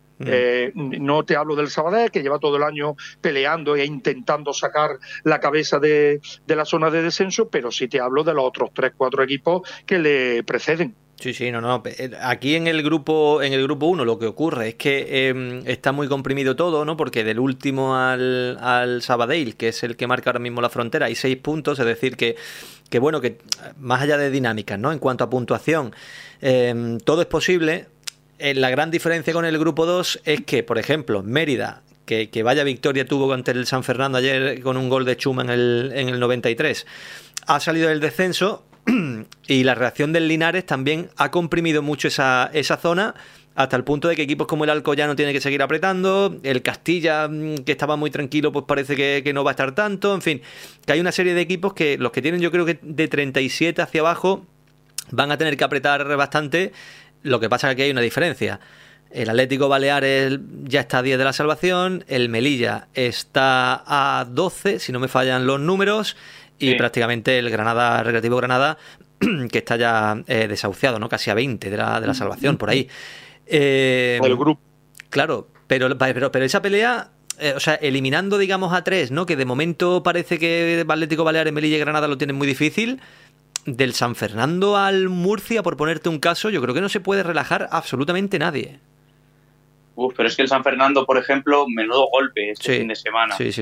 No te hablo del Sabadell, que lleva todo el año peleando e intentando sacar la cabeza de la zona de descenso, pero sí te hablo de los otros 3-4 equipos que le preceden. Sí, no. Aquí en el grupo 1 lo que ocurre es que está muy comprimido todo, ¿no? Porque del último al Sabadell, que es el que marca ahora mismo la frontera, hay 6 puntos, es decir, que bueno, que más allá de dinámicas, ¿no?, en cuanto a puntuación, todo es posible. La gran diferencia con el grupo 2 es que, por ejemplo, Mérida, que vaya victoria tuvo ante el San Fernando ayer con un gol de Chuma en el 93, ha salido del descenso. Y la reacción del Linares también ha comprimido mucho esa zona, hasta el punto de que equipos como el Alcoyano tienen que seguir apretando, el Castilla, que estaba muy tranquilo, pues parece que no va a estar tanto, en fin, que hay una serie de equipos que los que tienen, yo creo que de 37 hacia abajo van a tener que apretar bastante. Lo que pasa es que aquí hay una diferencia. El Atlético Baleares ya está a 10 de la salvación, el Melilla está a 12, si no me fallan los números, y prácticamente el Recreativo Granada, que está ya desahuciado, ¿no?, casi a 20 de la salvación, por ahí. El grupo. Claro, pero esa pelea o sea, eliminando, digamos, a 3, ¿no? Que de momento parece que Atlético Baleares, Melilla y Granada lo tienen muy difícil. Del San Fernando al Murcia, por ponerte un caso, yo creo que no se puede relajar absolutamente nadie. Pero es que el San Fernando, por ejemplo, menudo golpe este fin de semana. Sí.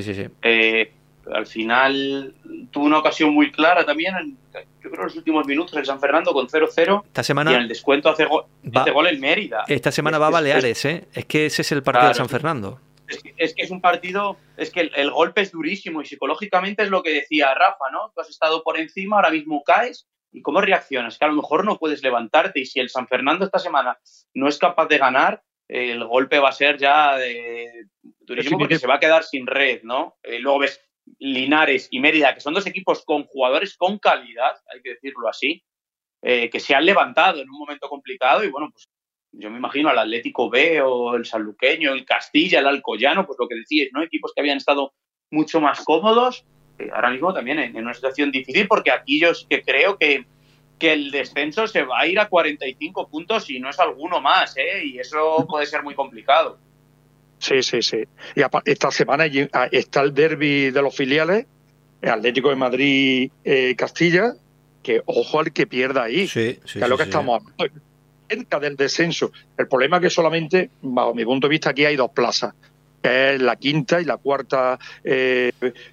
Al final tuvo una ocasión muy clara también, yo creo en los últimos minutos, el San Fernando con 0-0. Esta semana y en el descuento hace gol el Mérida. Esta semana va a Baleares, Es que ese es el partido de San Fernando. Es que es un partido, es que el golpe es durísimo y psicológicamente es lo que decía Rafa, ¿no? Tú has estado por encima, ahora mismo caes, ¿y cómo reaccionas? Que a lo mejor no puedes levantarte, y si el San Fernando esta semana no es capaz de ganar, el golpe va a ser ya durísimo porque se va a quedar sin red, ¿no? Luego ves Linares y Mérida, que son dos equipos con jugadores con calidad, hay que decirlo así, que se han levantado en un momento complicado, y bueno, pues yo me imagino al Atlético B o el Sanluqueño, el Castilla, el Alcoyano, pues lo que decíais, ¿no? Equipos que habían estado mucho más cómodos, ahora mismo también en una situación difícil, porque aquí yo sí que creo que el descenso se va a ir a 45 puntos y no es alguno más, y eso puede ser muy complicado. Sí. Y esta semana está el derbi de los filiales, el Atlético de Madrid, Castilla, que ojo al que pierda ahí, que es lo que estamos hablando, cerca del descenso. El problema es que solamente, bajo mi punto de vista, aquí hay 2 plazas, que es la quinta y la cuarta de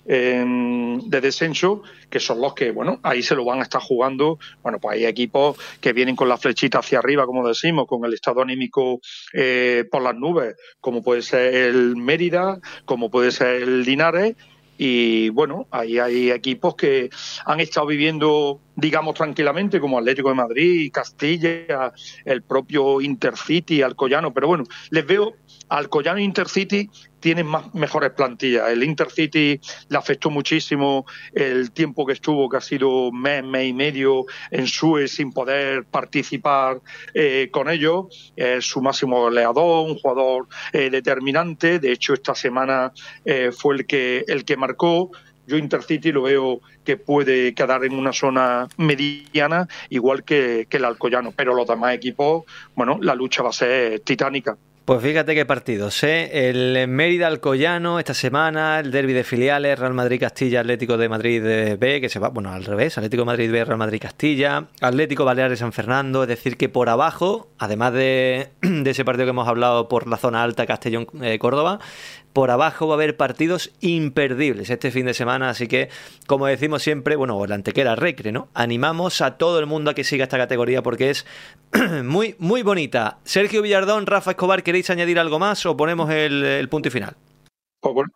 descenso, que son los que, bueno, ahí se lo van a estar jugando. Bueno, pues hay equipos que vienen con la flechita hacia arriba, como decimos, con el estado anímico por las nubes, como puede ser el Mérida, como puede ser el Linares. Y bueno, ahí hay equipos que han estado viviendo, digamos, tranquilamente, como Atlético de Madrid, Castilla, el propio Intercity, Alcoyano, pero bueno, les veo, Alcoyano e Intercity tienen mejores plantillas. El Intercity le afectó muchísimo el tiempo que estuvo, que ha sido mes y medio en SUE sin poder participar con ellos. Su máximo goleador, un jugador determinante. De hecho, esta semana fue el que marcó. Yo Intercity lo veo que puede quedar en una zona mediana, igual que el Alcoyano. Pero los demás equipos, bueno, la lucha va a ser titánica. Pues fíjate qué partidos, el Mérida Alcoyano esta semana, el derbi de filiales, Real Madrid Castilla, Atlético de Madrid B, que se va, bueno, al revés, Atlético de Madrid B, Real Madrid Castilla, Atlético Baleares San Fernando, es decir que por abajo, además de ese partido que hemos hablado por la zona alta, Castellón Córdoba, por abajo va a haber partidos imperdibles este fin de semana, así que, como decimos siempre, bueno, la Antequera Recre, ¿no? Animamos a todo el mundo a que siga esta categoría porque es muy, muy bonita. Sergio Villardón, Rafa Escobar, ¿queréis añadir algo más o ponemos el punto y final? Pues bueno,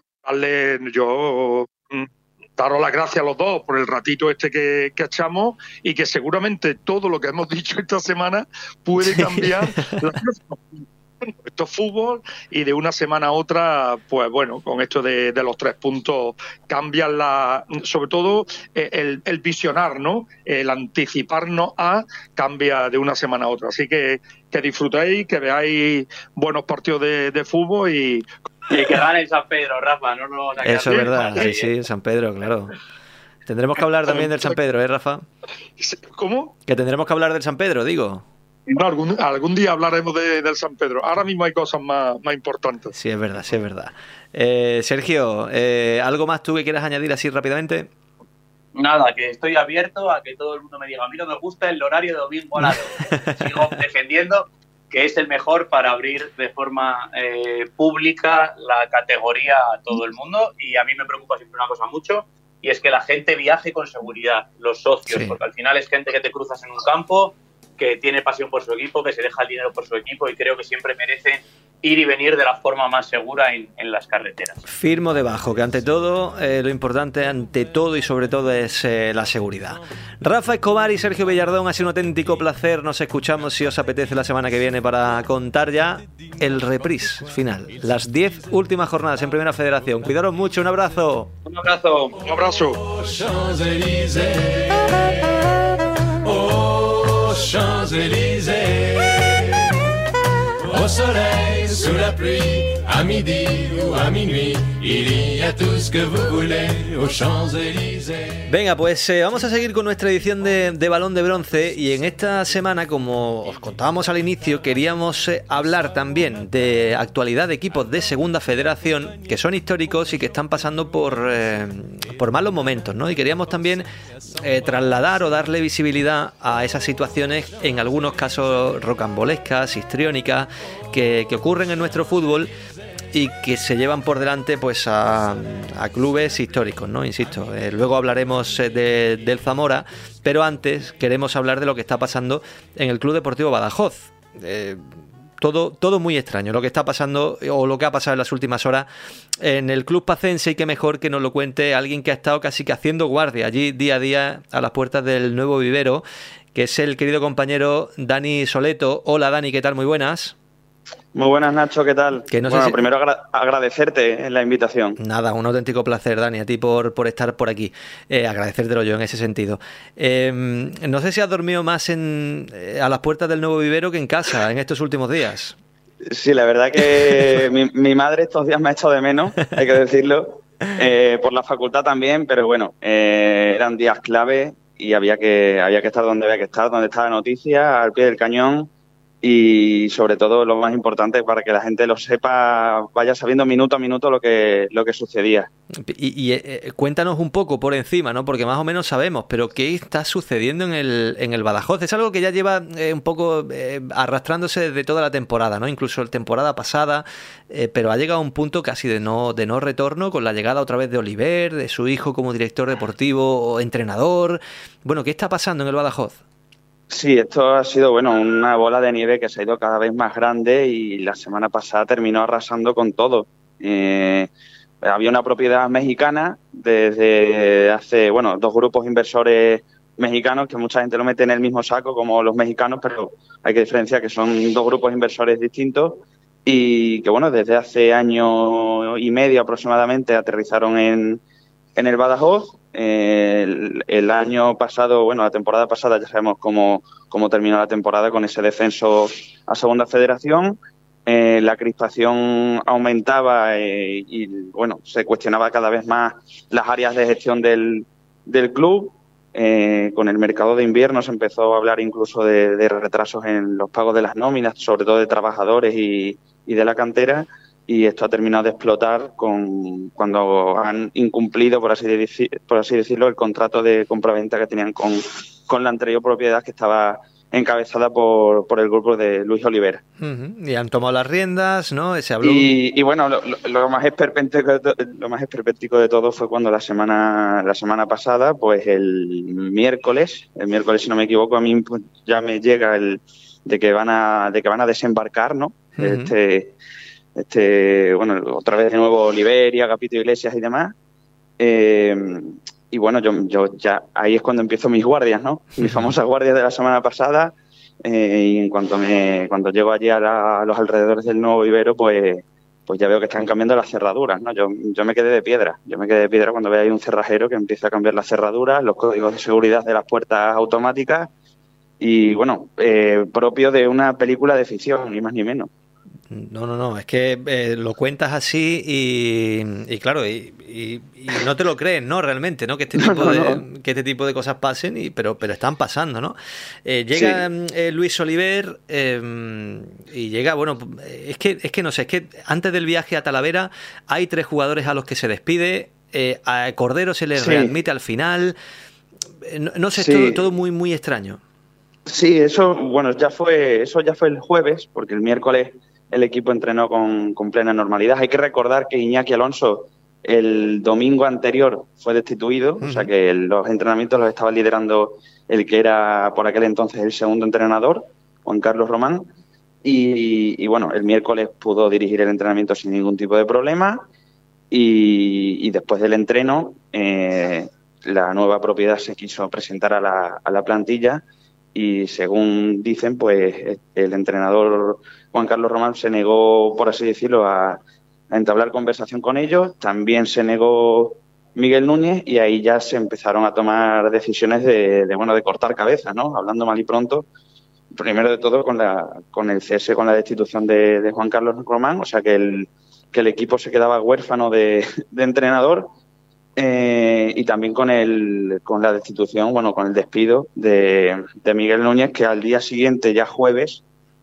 yo daros las gracias a los dos por el ratito que echamos, y que seguramente todo lo que hemos dicho esta semana puede cambiar esto es fútbol, y de una semana a otra, pues bueno, con esto de los 3 puntos cambian sobre todo el visionar, ¿no? El anticiparnos cambia de una semana a otra. Así que disfrutéis, que veáis buenos partidos de fútbol y que gane el San Pedro, Rafa, no nos vamos a quedar. Eso es verdad, sí, San Pedro, claro. Tendremos que hablar también del San Pedro, Rafa? ¿Cómo? Que tendremos que hablar del San Pedro, digo. No, algún día hablaremos del San Pedro. Ahora mismo hay cosas más importantes. Sí, es verdad. Sergio, ¿algo más tú que quieras añadir así rápidamente? Nada, que estoy abierto a que todo el mundo me diga, a mí no me gusta el horario de domingo a la noche. Sigo defendiendo que es el mejor para abrir de forma pública la categoría a todo el mundo, y a mí me preocupa siempre una cosa mucho, y es que la gente viaje con seguridad, los socios, porque al final es gente que te cruzas en un campo, que tiene pasión por su equipo, que se deja el dinero por su equipo, y creo que siempre merece ir y venir de la forma más segura en las carreteras. Firmo debajo, que ante todo, lo importante ante todo y sobre todo es la seguridad. Rafa Escobar y Sergio Villardón, ha sido un auténtico placer. Nos escuchamos, si os apetece, la semana que viene para contar ya el reprise final, las 10 últimas jornadas en Primera Federación. Cuidaros mucho, un abrazo. Un abrazo. Un abrazo. Champs-Élysées, au soleil sous la pluie, à midi ou à minuit, il y a tout ce que vous voulez aux Champs-Élysées. Venga, pues vamos a seguir con nuestra edición de Balón de Bronce, y en esta semana, como os contábamos al inicio, queríamos hablar también de actualidad de equipos de Segunda Federación que son históricos y que están pasando por malos momentos, ¿no? Y queríamos también trasladar o darle visibilidad a esas situaciones, en algunos casos rocambolescas, histriónicas, que ocurren en nuestro fútbol y que se llevan por delante pues a clubes históricos, ¿no? Insisto, luego hablaremos del Zamora, pero antes queremos hablar de lo que está pasando en el Club Deportivo Badajoz. Todo muy extraño lo que está pasando, o lo que ha pasado en las últimas horas en el club pacense, y qué mejor que nos lo cuente alguien que ha estado casi que haciendo guardia allí día a día a las puertas del nuevo vivero, que es el querido compañero Dani Soleto. Hola Dani, ¿qué tal? Muy buenas. Muy buenas, Nacho, ¿qué tal? Bueno, primero agradecerte la invitación. Nada, un auténtico placer, Dani, a ti por estar por aquí. Agradecértelo yo en ese sentido. No sé si has dormido más a las puertas del nuevo vivero que en casa en estos últimos días. Sí, la verdad que mi madre estos días me ha echado de menos, hay que decirlo, por la facultad también, pero bueno, eran días clave y había que estar donde había que estar, donde estaba la noticia, al pie del cañón. Y sobre todo, lo más importante, para que la gente lo sepa, vaya sabiendo minuto a minuto lo que sucedía. Y cuéntanos un poco por encima, ¿no? Porque más o menos sabemos, pero ¿qué está sucediendo en el Badajoz? Es algo que ya lleva un poco arrastrándose desde toda la temporada, ¿no? Incluso la temporada pasada, pero ha llegado a un punto casi de no retorno, con la llegada otra vez de Oliver, de su hijo como director deportivo o entrenador. Bueno, ¿qué está pasando en el Badajoz? Sí, esto ha sido una bola de nieve que se ha ido cada vez más grande, y la semana pasada terminó arrasando con todo. Había una propiedad mexicana desde hace, dos grupos inversores mexicanos, que mucha gente lo mete en el mismo saco como los mexicanos, pero hay que diferenciar que son dos grupos inversores distintos, y que desde hace año y medio aproximadamente aterrizaron en el Badajoz. El año pasado, la temporada pasada, ya sabemos cómo terminó la temporada con ese descenso a Segunda Federación. La crispación aumentaba y se cuestionaba cada vez más las áreas de gestión del club. Con el mercado de invierno se empezó a hablar incluso de retrasos en los pagos de las nóminas, sobre todo de trabajadores y de la cantera. Y esto ha terminado de explotar cuando han incumplido, por así decirlo, el contrato de compraventa que tenían con la anterior propiedad, que estaba encabezada por el grupo de Luis Oliver. Uh-huh. Y han tomado las riendas, ¿no? Se habló... lo más esperpéntico de todo fue cuando la semana pasada, pues el miércoles, si no me equivoco, a mí pues, ya me llega el de que van a desembarcar, ¿no? Uh-huh. Otra vez de nuevo Oliver y Agapito Iglesias y demás. Yo ya ahí es cuando empiezo mis guardias, ¿no? Mis famosas guardias de la semana pasada. Y en cuando llego allí a los alrededores del nuevo vivero, pues ya veo que están cambiando las cerraduras, ¿no? Yo me quedé de piedra. Cuando veo ahí un cerrajero que empieza a cambiar las cerraduras, los códigos de seguridad de las puertas automáticas. Y propio de una película de ficción, ni más ni menos. No, es que lo cuentas así y claro, y no te lo crees, ¿no? Realmente, ¿no? Que este tipo de cosas pasen, pero están pasando, ¿no? Llega Luis Oliver y llega, es que no sé, es que antes del viaje a Talavera hay 3 jugadores a los que se despide, a Cordero se les readmite al final, no sé, todo muy, muy extraño. Sí, eso ya fue el jueves, porque el miércoles el equipo entrenó con plena normalidad. Hay que recordar que Iñaki Alonso el domingo anterior fue destituido, o sea que los entrenamientos los estaba liderando el que era por aquel entonces el segundo entrenador, Juan Carlos Román, y el miércoles pudo dirigir el entrenamiento sin ningún tipo de problema, y después del entreno la nueva propiedad se quiso presentar a la plantilla, y según dicen, pues el entrenador Juan Carlos Román se negó, por así decirlo, a entablar conversación con ellos. También se negó Miguel Núñez, y ahí ya se empezaron a tomar decisiones de cortar cabezas, ¿no? Hablando mal y pronto. primero de todo con el cese, con la destitución de Juan Carlos Román, o sea que el equipo se quedaba huérfano de entrenador, y también con la destitución, con el despido de Miguel Núñez, que al día siguiente, ya jueves,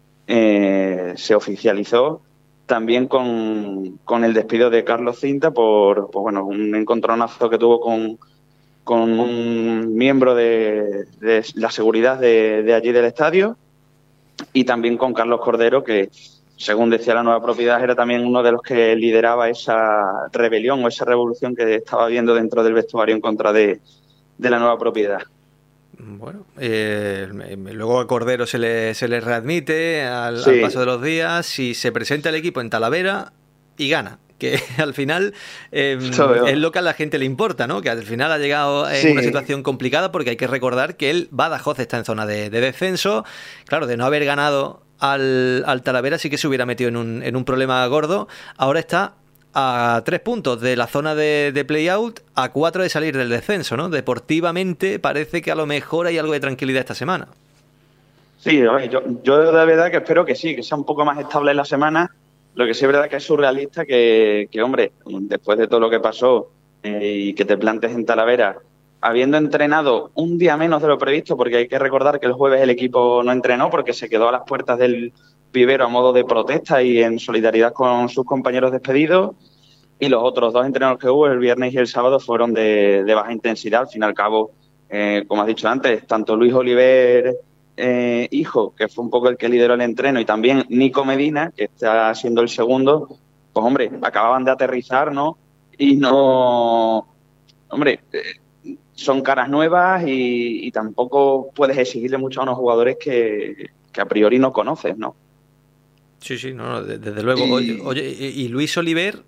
se oficializó, también con el despido de Carlos Cinta por un encontronazo que tuvo con un miembro de la seguridad de allí del estadio, y también con Carlos Cordero, que según decía la nueva propiedad era también uno de los que lideraba esa rebelión o esa revolución que estaba habiendo dentro del vestuario en contra de la nueva propiedad. Bueno, luego a Cordero se le readmite al paso de los días y se presenta el equipo en Talavera y gana, que al final es lo que a la gente le importa, ¿no? Que al final ha llegado en una situación complicada, porque hay que recordar que el Badajoz está en zona de descenso. Claro, de no haber ganado al Talavera sí que se hubiera metido en un problema gordo. Ahora está a 3 puntos de la zona de play-out, a 4 de salir del descenso, ¿no? Deportivamente parece que a lo mejor hay algo de tranquilidad esta semana. Sí, yo de verdad que espero que sí, que sea un poco más estable la semana. Lo que sí es verdad que es surrealista que hombre, después de todo lo que pasó y que te plantes en Talavera, habiendo entrenado un día menos de lo previsto, porque hay que recordar que el jueves el equipo no entrenó porque se quedó a las puertas del vivero a modo de protesta y en solidaridad con sus compañeros despedidos, y los otros 2 entrenos que hubo el viernes y el sábado fueron de baja intensidad. Al fin y al cabo, como has dicho antes, tanto Luis Oliver, hijo, que fue un poco el que lideró el entreno, y también Nico Medina, que está siendo el segundo, pues hombre, acababan de aterrizar, ¿no? Y no, hombre, son caras nuevas y tampoco puedes exigirle mucho a unos jugadores que a priori no conoces, ¿no? Sí, no, desde luego. Oye, ¿y Luis Oliver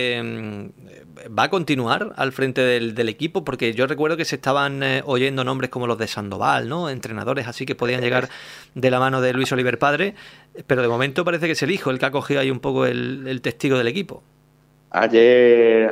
va a continuar al frente del equipo? Porque yo recuerdo que se estaban oyendo nombres como los de Sandoval, ¿no? Entrenadores así que podían llegar de la mano de Luis Oliver padre, pero de momento parece que es el hijo el que ha cogido ahí un poco el testigo del equipo. Ayer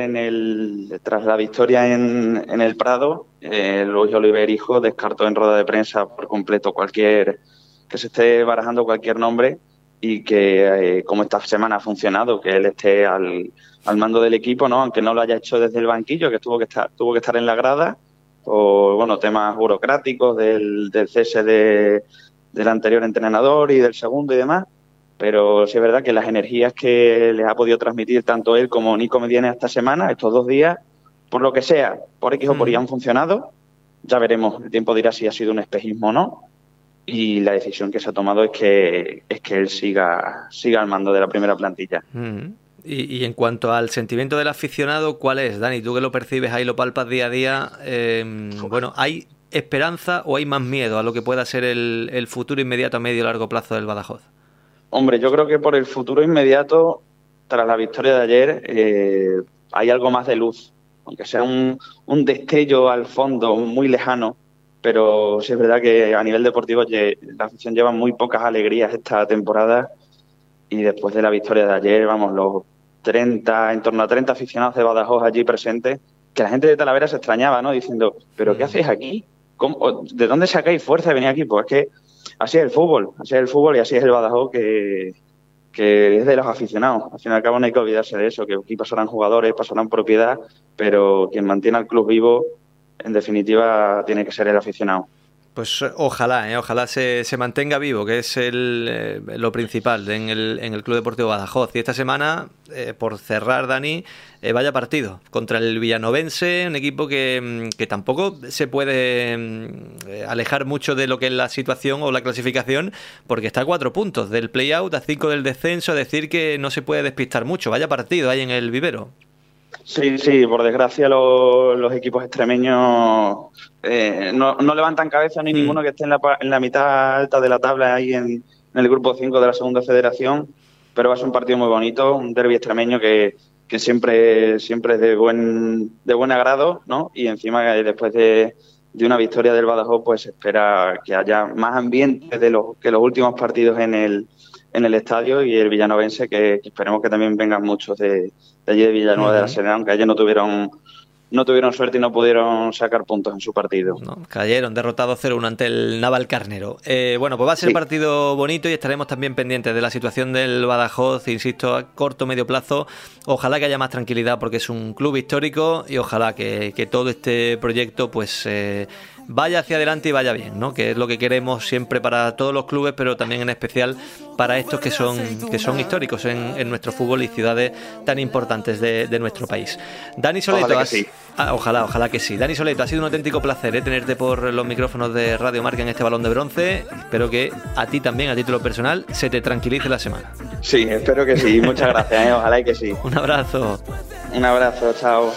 tras la victoria en el Prado, Luis Oliver hijo descartó en rueda de prensa por completo que se esté barajando cualquier nombre, y que como esta semana ha funcionado, que él esté al mando del equipo, ¿no? Aunque no lo haya hecho desde el banquillo, que tuvo que estar en la grada por temas burocráticos del cese del anterior entrenador y del segundo y demás. Pero sí es verdad que las energías que les ha podido transmitir tanto él como Nico Medina esta semana, estos 2 días, por lo que sea, por X o por Y han funcionado. Ya veremos, el tiempo dirá si ha sido un espejismo o no. Y la decisión que se ha tomado es que él siga al mando de la primera plantilla. Y en cuanto al sentimiento del aficionado, ¿cuál es, Dani? Tú que lo percibes ahí, lo palpas día a día. ¿Hay esperanza o hay más miedo a lo que pueda ser el futuro inmediato a medio y largo plazo del Badajoz? Hombre, yo creo que por el futuro inmediato, tras la victoria de ayer, hay algo más de luz, aunque sea un destello al fondo muy lejano. Pero sí es verdad que a nivel deportivo la afición lleva muy pocas alegrías esta temporada, y después de la victoria de ayer, en torno a 30 aficionados de Badajoz allí presentes, que la gente de Talavera se extrañaba, ¿no? Diciendo, ¿pero qué hacéis aquí? ¿De dónde sacáis fuerza de venir aquí? Pues es que así es el fútbol y así es el Badajoz, que es de los aficionados. Al fin y al cabo no hay que olvidarse de eso, que aquí pasarán jugadores, pasarán propiedad, pero quien mantiene al club vivo, en definitiva, tiene que ser el aficionado. Pues ojalá se mantenga vivo, que es lo principal en el Club Deportivo Badajoz. Y esta semana, por cerrar, Dani, vaya partido contra el Villanovense, un equipo que tampoco se puede alejar mucho de lo que es la situación o la clasificación, porque está a 4 puntos del play-out, a 5 del descenso, es decir, que no se puede despistar mucho. Vaya partido ahí en el vivero. Sí, por desgracia los equipos extremeños no levantan cabeza, ni ninguno que esté en la mitad alta de la tabla, ahí en el grupo 5 de la segunda federación, pero va a ser un partido muy bonito, un derbi extremeño que siempre es de buen agrado, ¿no? Y encima, después de una victoria del Badajoz, pues se espera que haya más ambiente que los últimos partidos en el estadio, y el villanovense, que esperemos que también vengan muchos de allí de Villanueva de la Serena, aunque ayer no tuvieron no tuvieron suerte y no pudieron sacar puntos en su partido. No, cayeron derrotados 0-1 ante el Navalcarnero. Bueno, pues va a ser un partido bonito y estaremos también pendientes de la situación del Badajoz, insisto, a corto o medio plazo. Ojalá que haya más tranquilidad porque es un club histórico y ojalá que todo este proyecto pues vaya hacia adelante y vaya bien, ¿no? Que es lo que queremos siempre para todos los clubes, pero también en especial para estos que son históricos en nuestro fútbol y ciudades tan importantes de nuestro país. Dani Soleto, ojalá que sí. Dani Soleto, ha sido un auténtico placer tenerte por los micrófonos de Radio Marca en este Balón de Bronce. Espero que a ti también, a título personal, se te tranquilice la semana. Sí, espero que sí. Muchas gracias, ojalá y que sí. Un abrazo. Un abrazo, chao.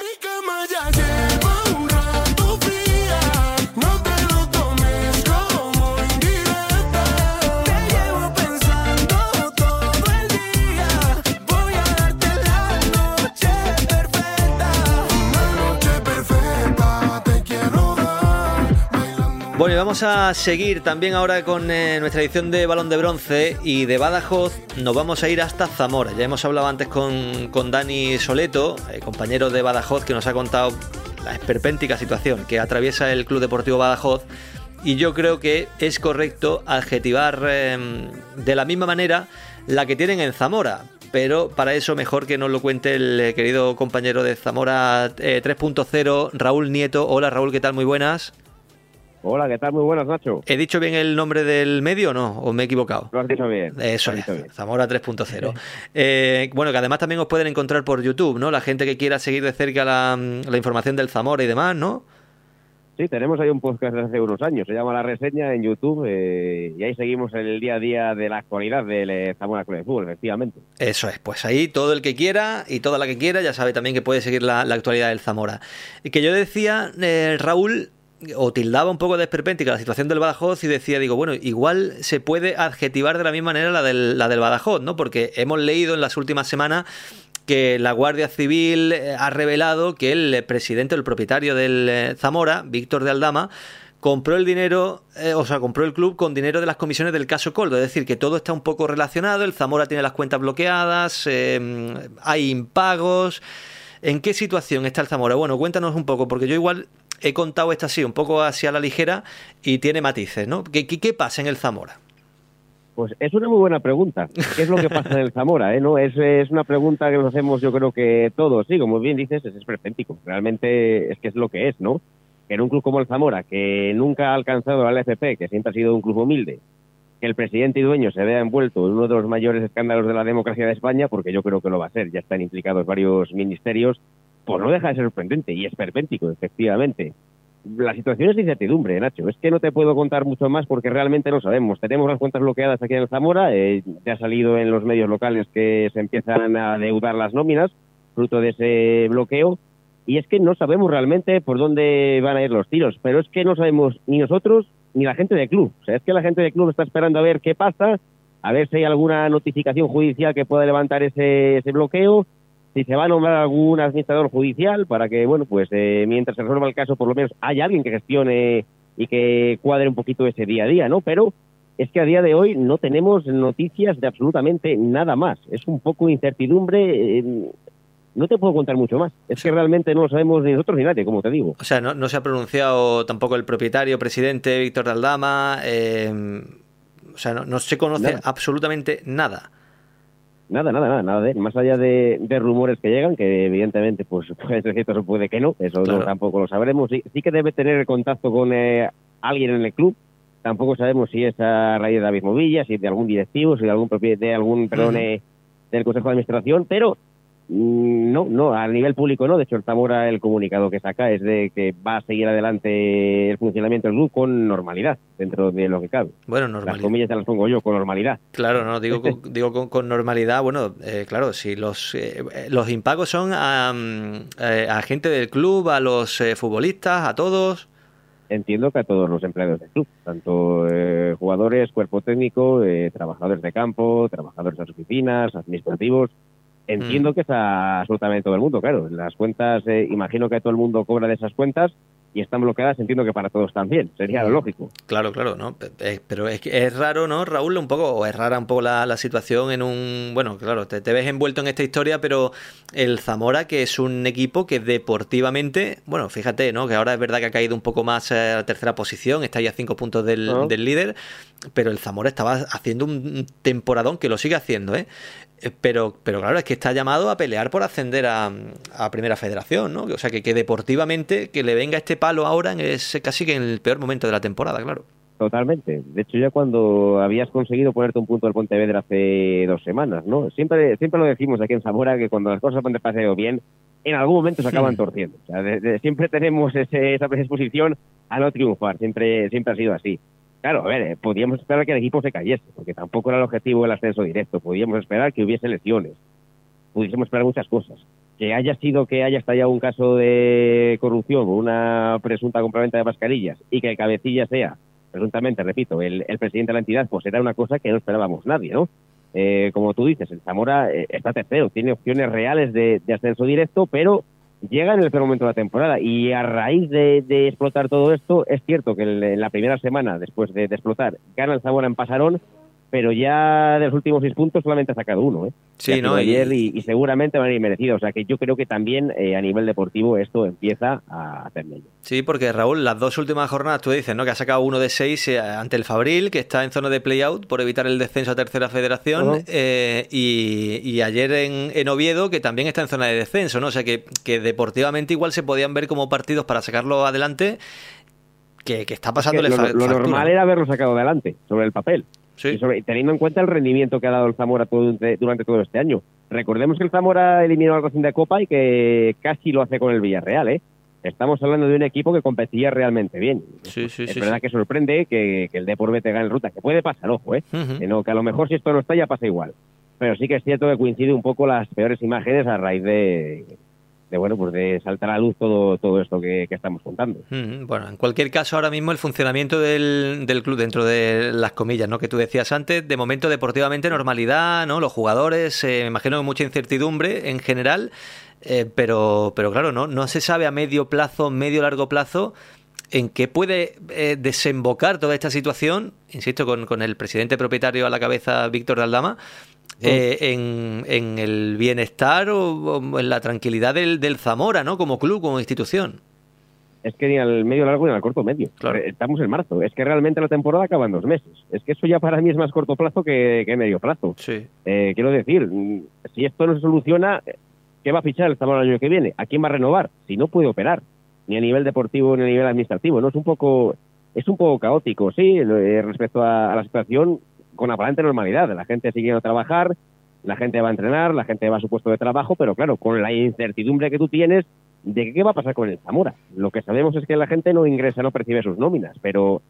Bueno, y vamos a seguir también ahora con nuestra edición de Balón de Bronce, y de Badajoz nos vamos a ir hasta Zamora. Ya hemos hablado antes con Dani Soleto, compañero de Badajoz, que nos ha contado la esperpéntica situación que atraviesa el Club Deportivo Badajoz, y yo creo que es correcto adjetivar de la misma manera la que tienen en Zamora. Pero para eso mejor que nos lo cuente el querido compañero de Zamora 3.0, Raúl Nieto. Hola Raúl, ¿qué tal? Muy buenas. Hola, ¿qué tal? Muy buenas, Nacho. ¿He dicho bien el nombre del medio o no? ¿O me he equivocado? Lo has dicho bien. Eso es, Zamora 3.0. Bueno, que además también os pueden encontrar por YouTube, ¿no? La gente que quiera seguir de cerca la información del Zamora y demás, ¿no? Sí, tenemos ahí un podcast de hace unos años, se llama La Reseña en YouTube, y ahí seguimos el día a día de la actualidad del Zamora Club de Fútbol, efectivamente. Eso es, pues ahí todo el que quiera y toda la que quiera ya sabe también que puede seguir la actualidad del Zamora. Y que yo decía, Raúl, o tildaba un poco de esperpéntica la situación del Badajoz y decía, digo, bueno, igual se puede adjetivar de la misma manera la del Badajoz, ¿no? Porque hemos leído en las últimas semanas que la Guardia Civil ha revelado que el presidente, el propietario del Zamora, Víctor de Aldama, compró el dinero, compró el club con dinero de las comisiones del caso Coldo. Es decir, que todo está un poco relacionado, el Zamora tiene las cuentas bloqueadas, hay impagos. ¿En qué situación está el Zamora? Bueno, cuéntanos un poco, porque yo igual he contado esta así, un poco hacia la ligera, y tiene matices, ¿no? ¿Qué pasa en el Zamora? Pues es una muy buena pregunta. ¿Qué es lo que pasa en el Zamora? ¿No? Es una pregunta que nos hacemos, yo creo que todos. Sí, como bien dices, es esperpéntico. Realmente es que es lo que es, ¿no? Que en un club como el Zamora, que nunca ha alcanzado la LFP, que siempre ha sido un club humilde, que el presidente y dueño se vea envuelto en uno de los mayores escándalos de la democracia de España, porque yo creo que lo va a ser, ya están implicados varios ministerios, pues no deja de ser sorprendente y esperpéntico, efectivamente. La situación es de incertidumbre, Nacho. Es que no te puedo contar mucho más porque realmente no sabemos. Tenemos las cuentas bloqueadas aquí en el Zamora, ya ha salido en los medios locales que se empiezan a deudar las nóminas, fruto de ese bloqueo, y es que no sabemos realmente por dónde van a ir los tiros, pero es que no sabemos ni nosotros ni la gente del club. O sea, es que la gente del club está esperando a ver qué pasa, a ver si hay alguna notificación judicial que pueda levantar ese bloqueo, si se va a nombrar algún administrador judicial para que, bueno, pues mientras se resuelva el caso, por lo menos haya alguien que gestione y que cuadre un poquito ese día a día, ¿no? Pero es que a día de hoy no tenemos noticias de absolutamente nada más. Es un poco de incertidumbre. No te puedo contar mucho más. Es que realmente no lo sabemos ni nosotros ni nadie, como te digo. O sea, no se ha pronunciado tampoco el propietario, presidente Víctor de Aldama. O sea, no se conoce absolutamente nada. Nada, más allá de rumores que llegan, que evidentemente pues puede ser cierto o puede que no, eso claro. Tampoco lo sabremos. Sí que debe tener contacto con alguien en el club. Tampoco sabemos si es a raíz de David Movilla, si de algún directivo, si de algún del Consejo de Administración, pero no, a nivel público no. De hecho, el Zamora, el comunicado que saca es de que va a seguir adelante el funcionamiento del club con normalidad, dentro de lo que cabe. Bueno, normalidad. Las comillas te las pongo yo, con normalidad. Claro, no, digo con normalidad. Bueno, claro, si los impagos son a gente del club, a los futbolistas, a todos. Entiendo que a todos los empleados del club, tanto jugadores, cuerpo técnico, trabajadores de campo, trabajadores de las oficinas, administrativos. Entiendo que es absolutamente todo el mundo, claro. Las cuentas, imagino que todo el mundo cobra de esas cuentas y están bloqueadas, entiendo que para todos también, sería lo lógico. Claro, ¿no? Pero es raro, ¿no, Raúl? Un poco, o es rara un poco la situación en un... Bueno, claro, te ves envuelto en esta historia, pero el Zamora, que es un equipo que deportivamente, bueno, fíjate, ¿no? Que ahora es verdad que ha caído un poco más a la tercera posición, está ya a 5 puntos del líder, pero el Zamora estaba haciendo un temporadón, que lo sigue haciendo, ¿eh? Pero claro, es que está llamado a pelear por ascender a Primera Federación, ¿no? O sea, que deportivamente, que le venga este palo ahora es casi que en el peor momento de la temporada, claro. Totalmente. De hecho, ya cuando habías conseguido ponerte un punto del Pontevedra hace 2 semanas, ¿no? Siempre lo decimos aquí en Zamora, que cuando las cosas van demasiado bien, en algún momento se acaban torciendo. O sea, siempre tenemos esa predisposición a no triunfar, siempre ha sido así. Claro, a ver, podíamos esperar que el equipo se cayese, porque tampoco era el objetivo del ascenso directo. Podíamos esperar que hubiese lesiones. Pudiésemos esperar muchas cosas. Que haya estallado un caso de corrupción o una presunta compraventa de mascarillas y que el cabecilla sea, presuntamente, repito, el presidente de la entidad, pues era una cosa que no esperábamos nadie, ¿no? Como tú dices, el Zamora está tercero, tiene opciones reales de ascenso directo, pero llega en el peor momento de la temporada y a raíz de explotar todo esto, es cierto que en la primera semana después de explotar gana el Zamora en Pasarón, pero ya de los últimos 6 puntos solamente ha sacado 1, ¿eh? Sí, ¿no? Ayer y seguramente van a ir merecidos. O sea que yo creo que también a nivel deportivo esto empieza a hacer menos. Sí, porque Raúl, las 2 últimas jornadas tú dices, ¿no? Que ha sacado 1 de 6 ante el Fabril, que está en zona de play-out por evitar el descenso a Tercera Federación, y ayer en Oviedo, que también está en zona de descenso, ¿no? O sea que deportivamente igual se podían ver como partidos para sacarlo adelante, que está pasándole factura. Lo normal era haberlo sacado adelante, sobre el papel. Sí. Y teniendo en cuenta el rendimiento que ha dado el Zamora durante todo este año. Recordemos que el Zamora eliminó al Racing de Copa y que casi lo hace con el Villarreal, ¿eh? Estamos hablando de un equipo que competía realmente bien. Es verdad que sorprende que el Depor B te gane en ruta, que puede pasar, ojo, ¿eh? Que a lo mejor si esto no está ya pasa igual. Pero sí que es cierto que coincide un poco las peores imágenes a raíz de saltar a la luz todo esto que estamos contando. Bueno, en cualquier caso, ahora mismo el funcionamiento del club, dentro de las comillas, ¿no?, que tú decías antes, de momento deportivamente normalidad, ¿no? Los jugadores, me imagino que mucha incertidumbre en general, pero claro, no se sabe a medio largo plazo en qué puede desembocar toda esta situación, insisto, con el presidente propietario a la cabeza, Víctor de Aldama, en el bienestar o en la tranquilidad del Zamora, ¿no? Como club, como institución. Es que ni al medio largo ni al corto medio. Claro. Estamos en marzo. Es que realmente la temporada acaba en 2 meses. Es que eso ya para mí es más corto plazo que medio plazo. Sí. Quiero decir, si esto no se soluciona, ¿qué va a fichar el Zamora el año que viene? ¿A quién va a renovar? Si no puede operar, ni a nivel deportivo ni a nivel administrativo. No es un poco caótico, sí, respecto a la situación, con aparente normalidad. La gente sigue a trabajar, la gente va a entrenar, la gente va a su puesto de trabajo, pero claro, con la incertidumbre que tú tienes de qué va a pasar con el Zamora. Lo que sabemos es que la gente no ingresa, no percibe sus nóminas, pero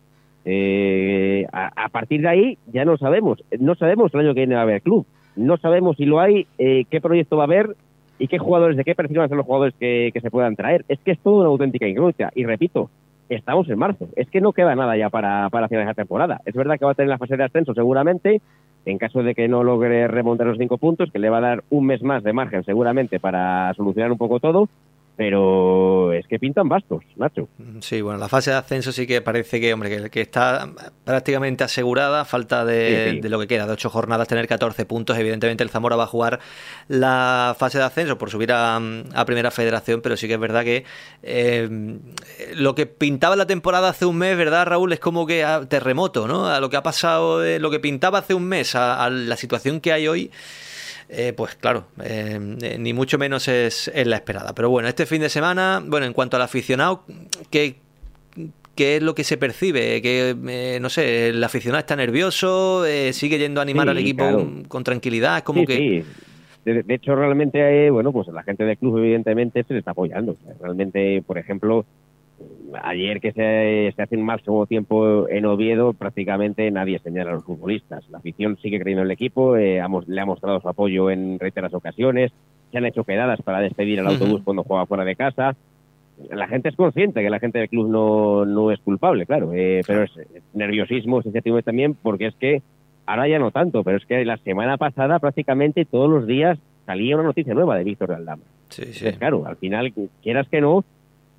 a partir de ahí ya no sabemos el año que viene va a haber club, no sabemos si lo hay, qué proyecto va a haber y qué jugadores, de qué perfil van a ser los jugadores que se puedan traer. Es que es todo una auténtica incógnita, y repito, estamos en marzo, es que no queda nada ya para finalizar la temporada. Es verdad que va a tener la fase de ascenso seguramente, en caso de que no logre remontar los 5 puntos, que le va a dar un mes más de margen seguramente para solucionar un poco todo, pero es que pintan bastos, Nacho. Sí, bueno, la fase de ascenso sí que parece que está prácticamente asegurada, falta de lo que queda, de 8 jornadas, tener 14 puntos. Evidentemente el Zamora va a jugar la fase de ascenso por subir a Primera Federación, pero sí que es verdad que lo que pintaba la temporada hace un mes, ¿verdad, Raúl? Es como que a terremoto, ¿no? A lo que ha pasado, de lo que pintaba hace un mes a la situación que hay hoy. Pues claro, ni mucho menos es la esperada. Pero bueno, este fin de semana, bueno, en cuanto al aficionado, ¿qué es lo que se percibe? Que no sé, el aficionado está nervioso, sigue yendo a animar al equipo con tranquilidad, es como que... Sí. De hecho, realmente, pues la gente del club evidentemente se le está apoyando. Realmente, por ejemplo, ayer que se hace un mal segundo tiempo en Oviedo, prácticamente nadie señala a los futbolistas. La afición sigue creyendo en el equipo, le ha mostrado su apoyo en reiteradas ocasiones, se han hecho quedadas para despedir al autobús cuando juega fuera de casa. La gente es consciente que la gente del club no es culpable, claro, pero es nerviosismo, incertidumbre también, porque es que ahora ya no tanto, pero es que la semana pasada prácticamente todos los días salía una noticia nueva de Víctor de Aldama. Sí. Entonces, claro, al final, quieras que no,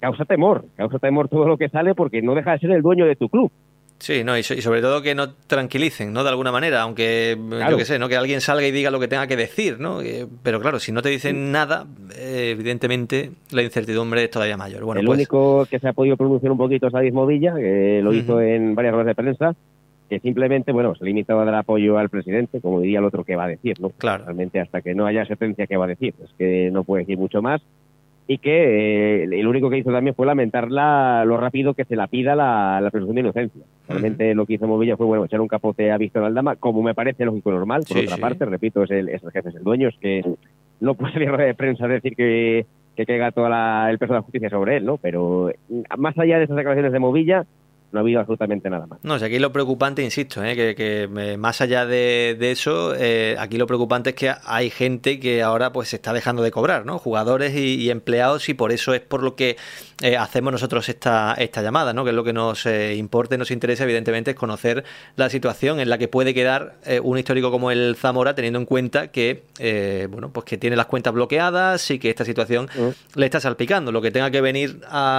causa temor todo lo que sale, porque no deja de ser el dueño de tu club. Sí, no, y sobre todo que no tranquilicen, ¿no? De alguna manera, aunque Claro. yo qué sé, ¿no? Que alguien salga y diga lo que tenga que decir, ¿no? Pero claro, si no te dicen nada, evidentemente la incertidumbre es todavía mayor. Bueno, El pues único que se ha podido pronunciar un poquito es David Movilla, que lo hizo en varias ruedas de prensa, que simplemente, bueno, se limita a dar apoyo al presidente, como diría el otro que va a decir, ¿no? Claro. Realmente hasta que no haya sentencia, ¿qué va a decir? Es que no puede decir mucho más. Y que el único que hizo también fue lamentar lo rápido que se la pida la presunción de inocencia. Realmente lo que hizo Movilla fue, bueno, echar un capote a Víctor Aldama, como me parece lógico y normal. Por otra parte, repito, es el jefe, es el dueño, es que no puede salir de prensa decir que caiga todo el peso de la justicia sobre él, ¿no? Pero más allá de esas declaraciones de Movilla, no ha habido absolutamente nada más. no, si aquí lo preocupante, insisto, que más allá de eso, aquí lo preocupante es que hay gente que ahora pues se está dejando de cobrar, ¿no? Jugadores y empleados, y por eso es por lo que hacemos nosotros esta llamada, ¿no? Que es lo que nos importa y nos interesa, evidentemente, es conocer la situación en la que puede quedar un histórico como el Zamora, teniendo en cuenta que pues que tiene las cuentas bloqueadas y que esta situación le está salpicando. Lo que tenga que venir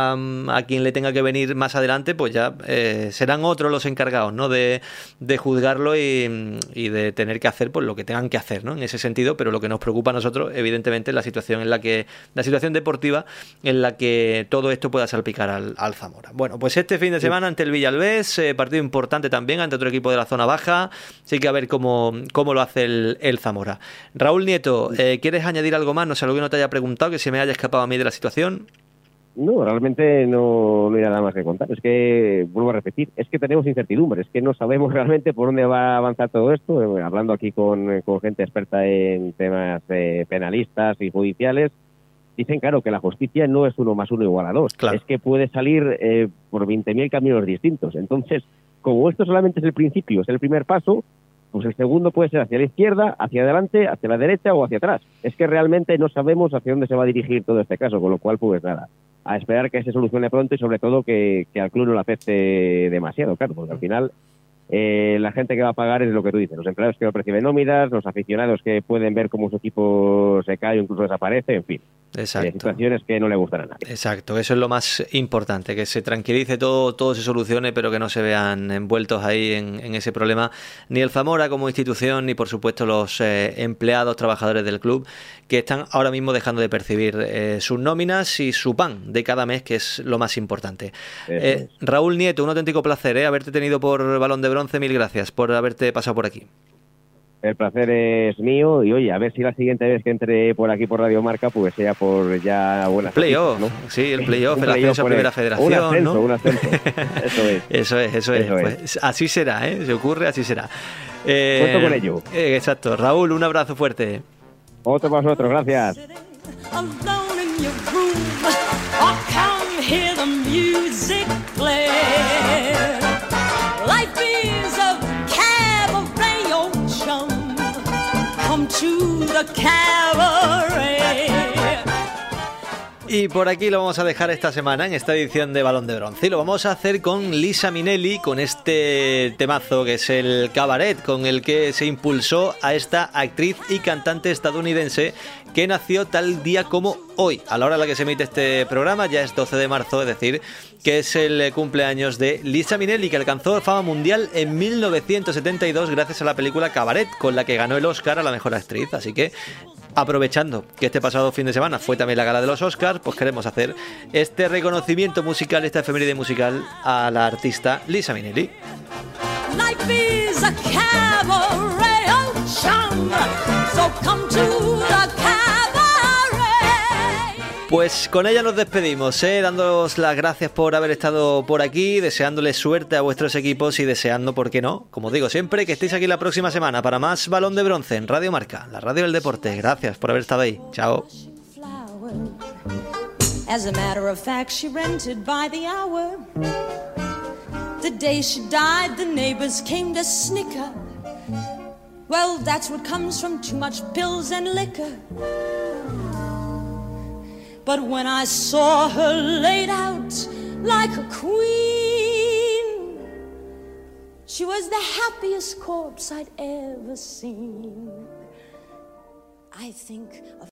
a quien le tenga que venir más adelante, pues ya serán otros los encargados, ¿no? de juzgarlo y de tener que hacer pues lo que tengan que hacer, ¿no? En ese sentido, pero lo que nos preocupa a nosotros, evidentemente, es la situación deportiva en la que todo esto pueda salpicar al Zamora. Bueno, pues este fin de semana ante el Villalbés, partido importante también ante otro equipo de la zona baja, sí que a ver cómo lo hace el Zamora. Raúl Nieto, ¿quieres añadir algo más? No sé, algo que no te haya preguntado, que se me haya escapado a mí de la situación. No, realmente no hay nada más que contar. Es que, vuelvo a repetir, es que tenemos incertidumbre, es que no sabemos realmente por dónde va a avanzar todo esto. Hablando aquí con gente experta en temas penalistas y judiciales, dicen, claro, que la justicia no es 1 más 1 igual a 2. Claro. Es que puede salir por 20.000 caminos distintos. Entonces, como esto solamente es el principio, es el primer paso, pues el segundo puede ser hacia la izquierda, hacia adelante, hacia la derecha o hacia atrás. Es que realmente no sabemos hacia dónde se va a dirigir todo este caso, con lo cual, pues nada, a esperar que se solucione pronto y sobre todo que al club no le afecte demasiado, claro, porque al final la gente que va a pagar es lo que tú dices, los empleados que no perciben nóminas, los aficionados que pueden ver cómo su equipo se cae o incluso desaparece, en fin. Exacto. Situaciones que no le gustan a nadie. Exacto, eso es lo más importante, que se tranquilice todo se solucione, pero que no se vean envueltos ahí en ese problema ni el Zamora como institución, ni por supuesto los empleados, trabajadores del club, que están ahora mismo dejando de percibir sus nóminas y su pan de cada mes, que es lo más importante. Raúl Nieto, un auténtico placer haberte tenido por Balón de Bronce, mil gracias por haberte pasado por aquí. El placer es mío y oye, a ver si la siguiente vez que entre por aquí por Radio Marca pues sea por ya buenas playoff, ¿no? Sí, el playoff, el ascenso a Primera Federación, un ascenso, ¿no? Un ascenso, eso es. Eso es. Pues así será, se ocurre, así será. Cuento con ello. Exacto. Raúl, un abrazo fuerte. Otro para vosotros, gracias. Y por aquí lo vamos a dejar esta semana en esta edición de Balón de Bronce. Y lo vamos a hacer con Liza Minnelli, con este temazo que es el Cabaret, con el que se impulsó a esta actriz y cantante estadounidense que nació tal día como hoy. A la hora en la que se emite este programa ya es 12 de marzo, es decir, que es el cumpleaños de Liza Minnelli, que alcanzó fama mundial en 1972 gracias a la película Cabaret, con la que ganó el Oscar a la mejor actriz. Así que, aprovechando que este pasado fin de semana fue también la gala de los Oscars, pues queremos hacer este reconocimiento musical, esta efeméride musical a la artista Liza Minnelli. Life is a cabaret, ocean, so come to the cabaret. Pues con ella nos despedimos, dándoos las gracias por haber estado por aquí, deseándoles suerte a vuestros equipos y deseando, ¿por qué no?, como digo siempre, que estéis aquí la próxima semana para más Balón de Bronce en Radio Marca, la radio del deporte. Gracias por haber estado ahí. Chao. As a matter of fact, she rented by the hour. The day she died, the neighbors came to snicker. Well, that's what comes from too much pills and liquor. But when I saw her laid out like a queen, she was the happiest corpse I'd ever seen. I think of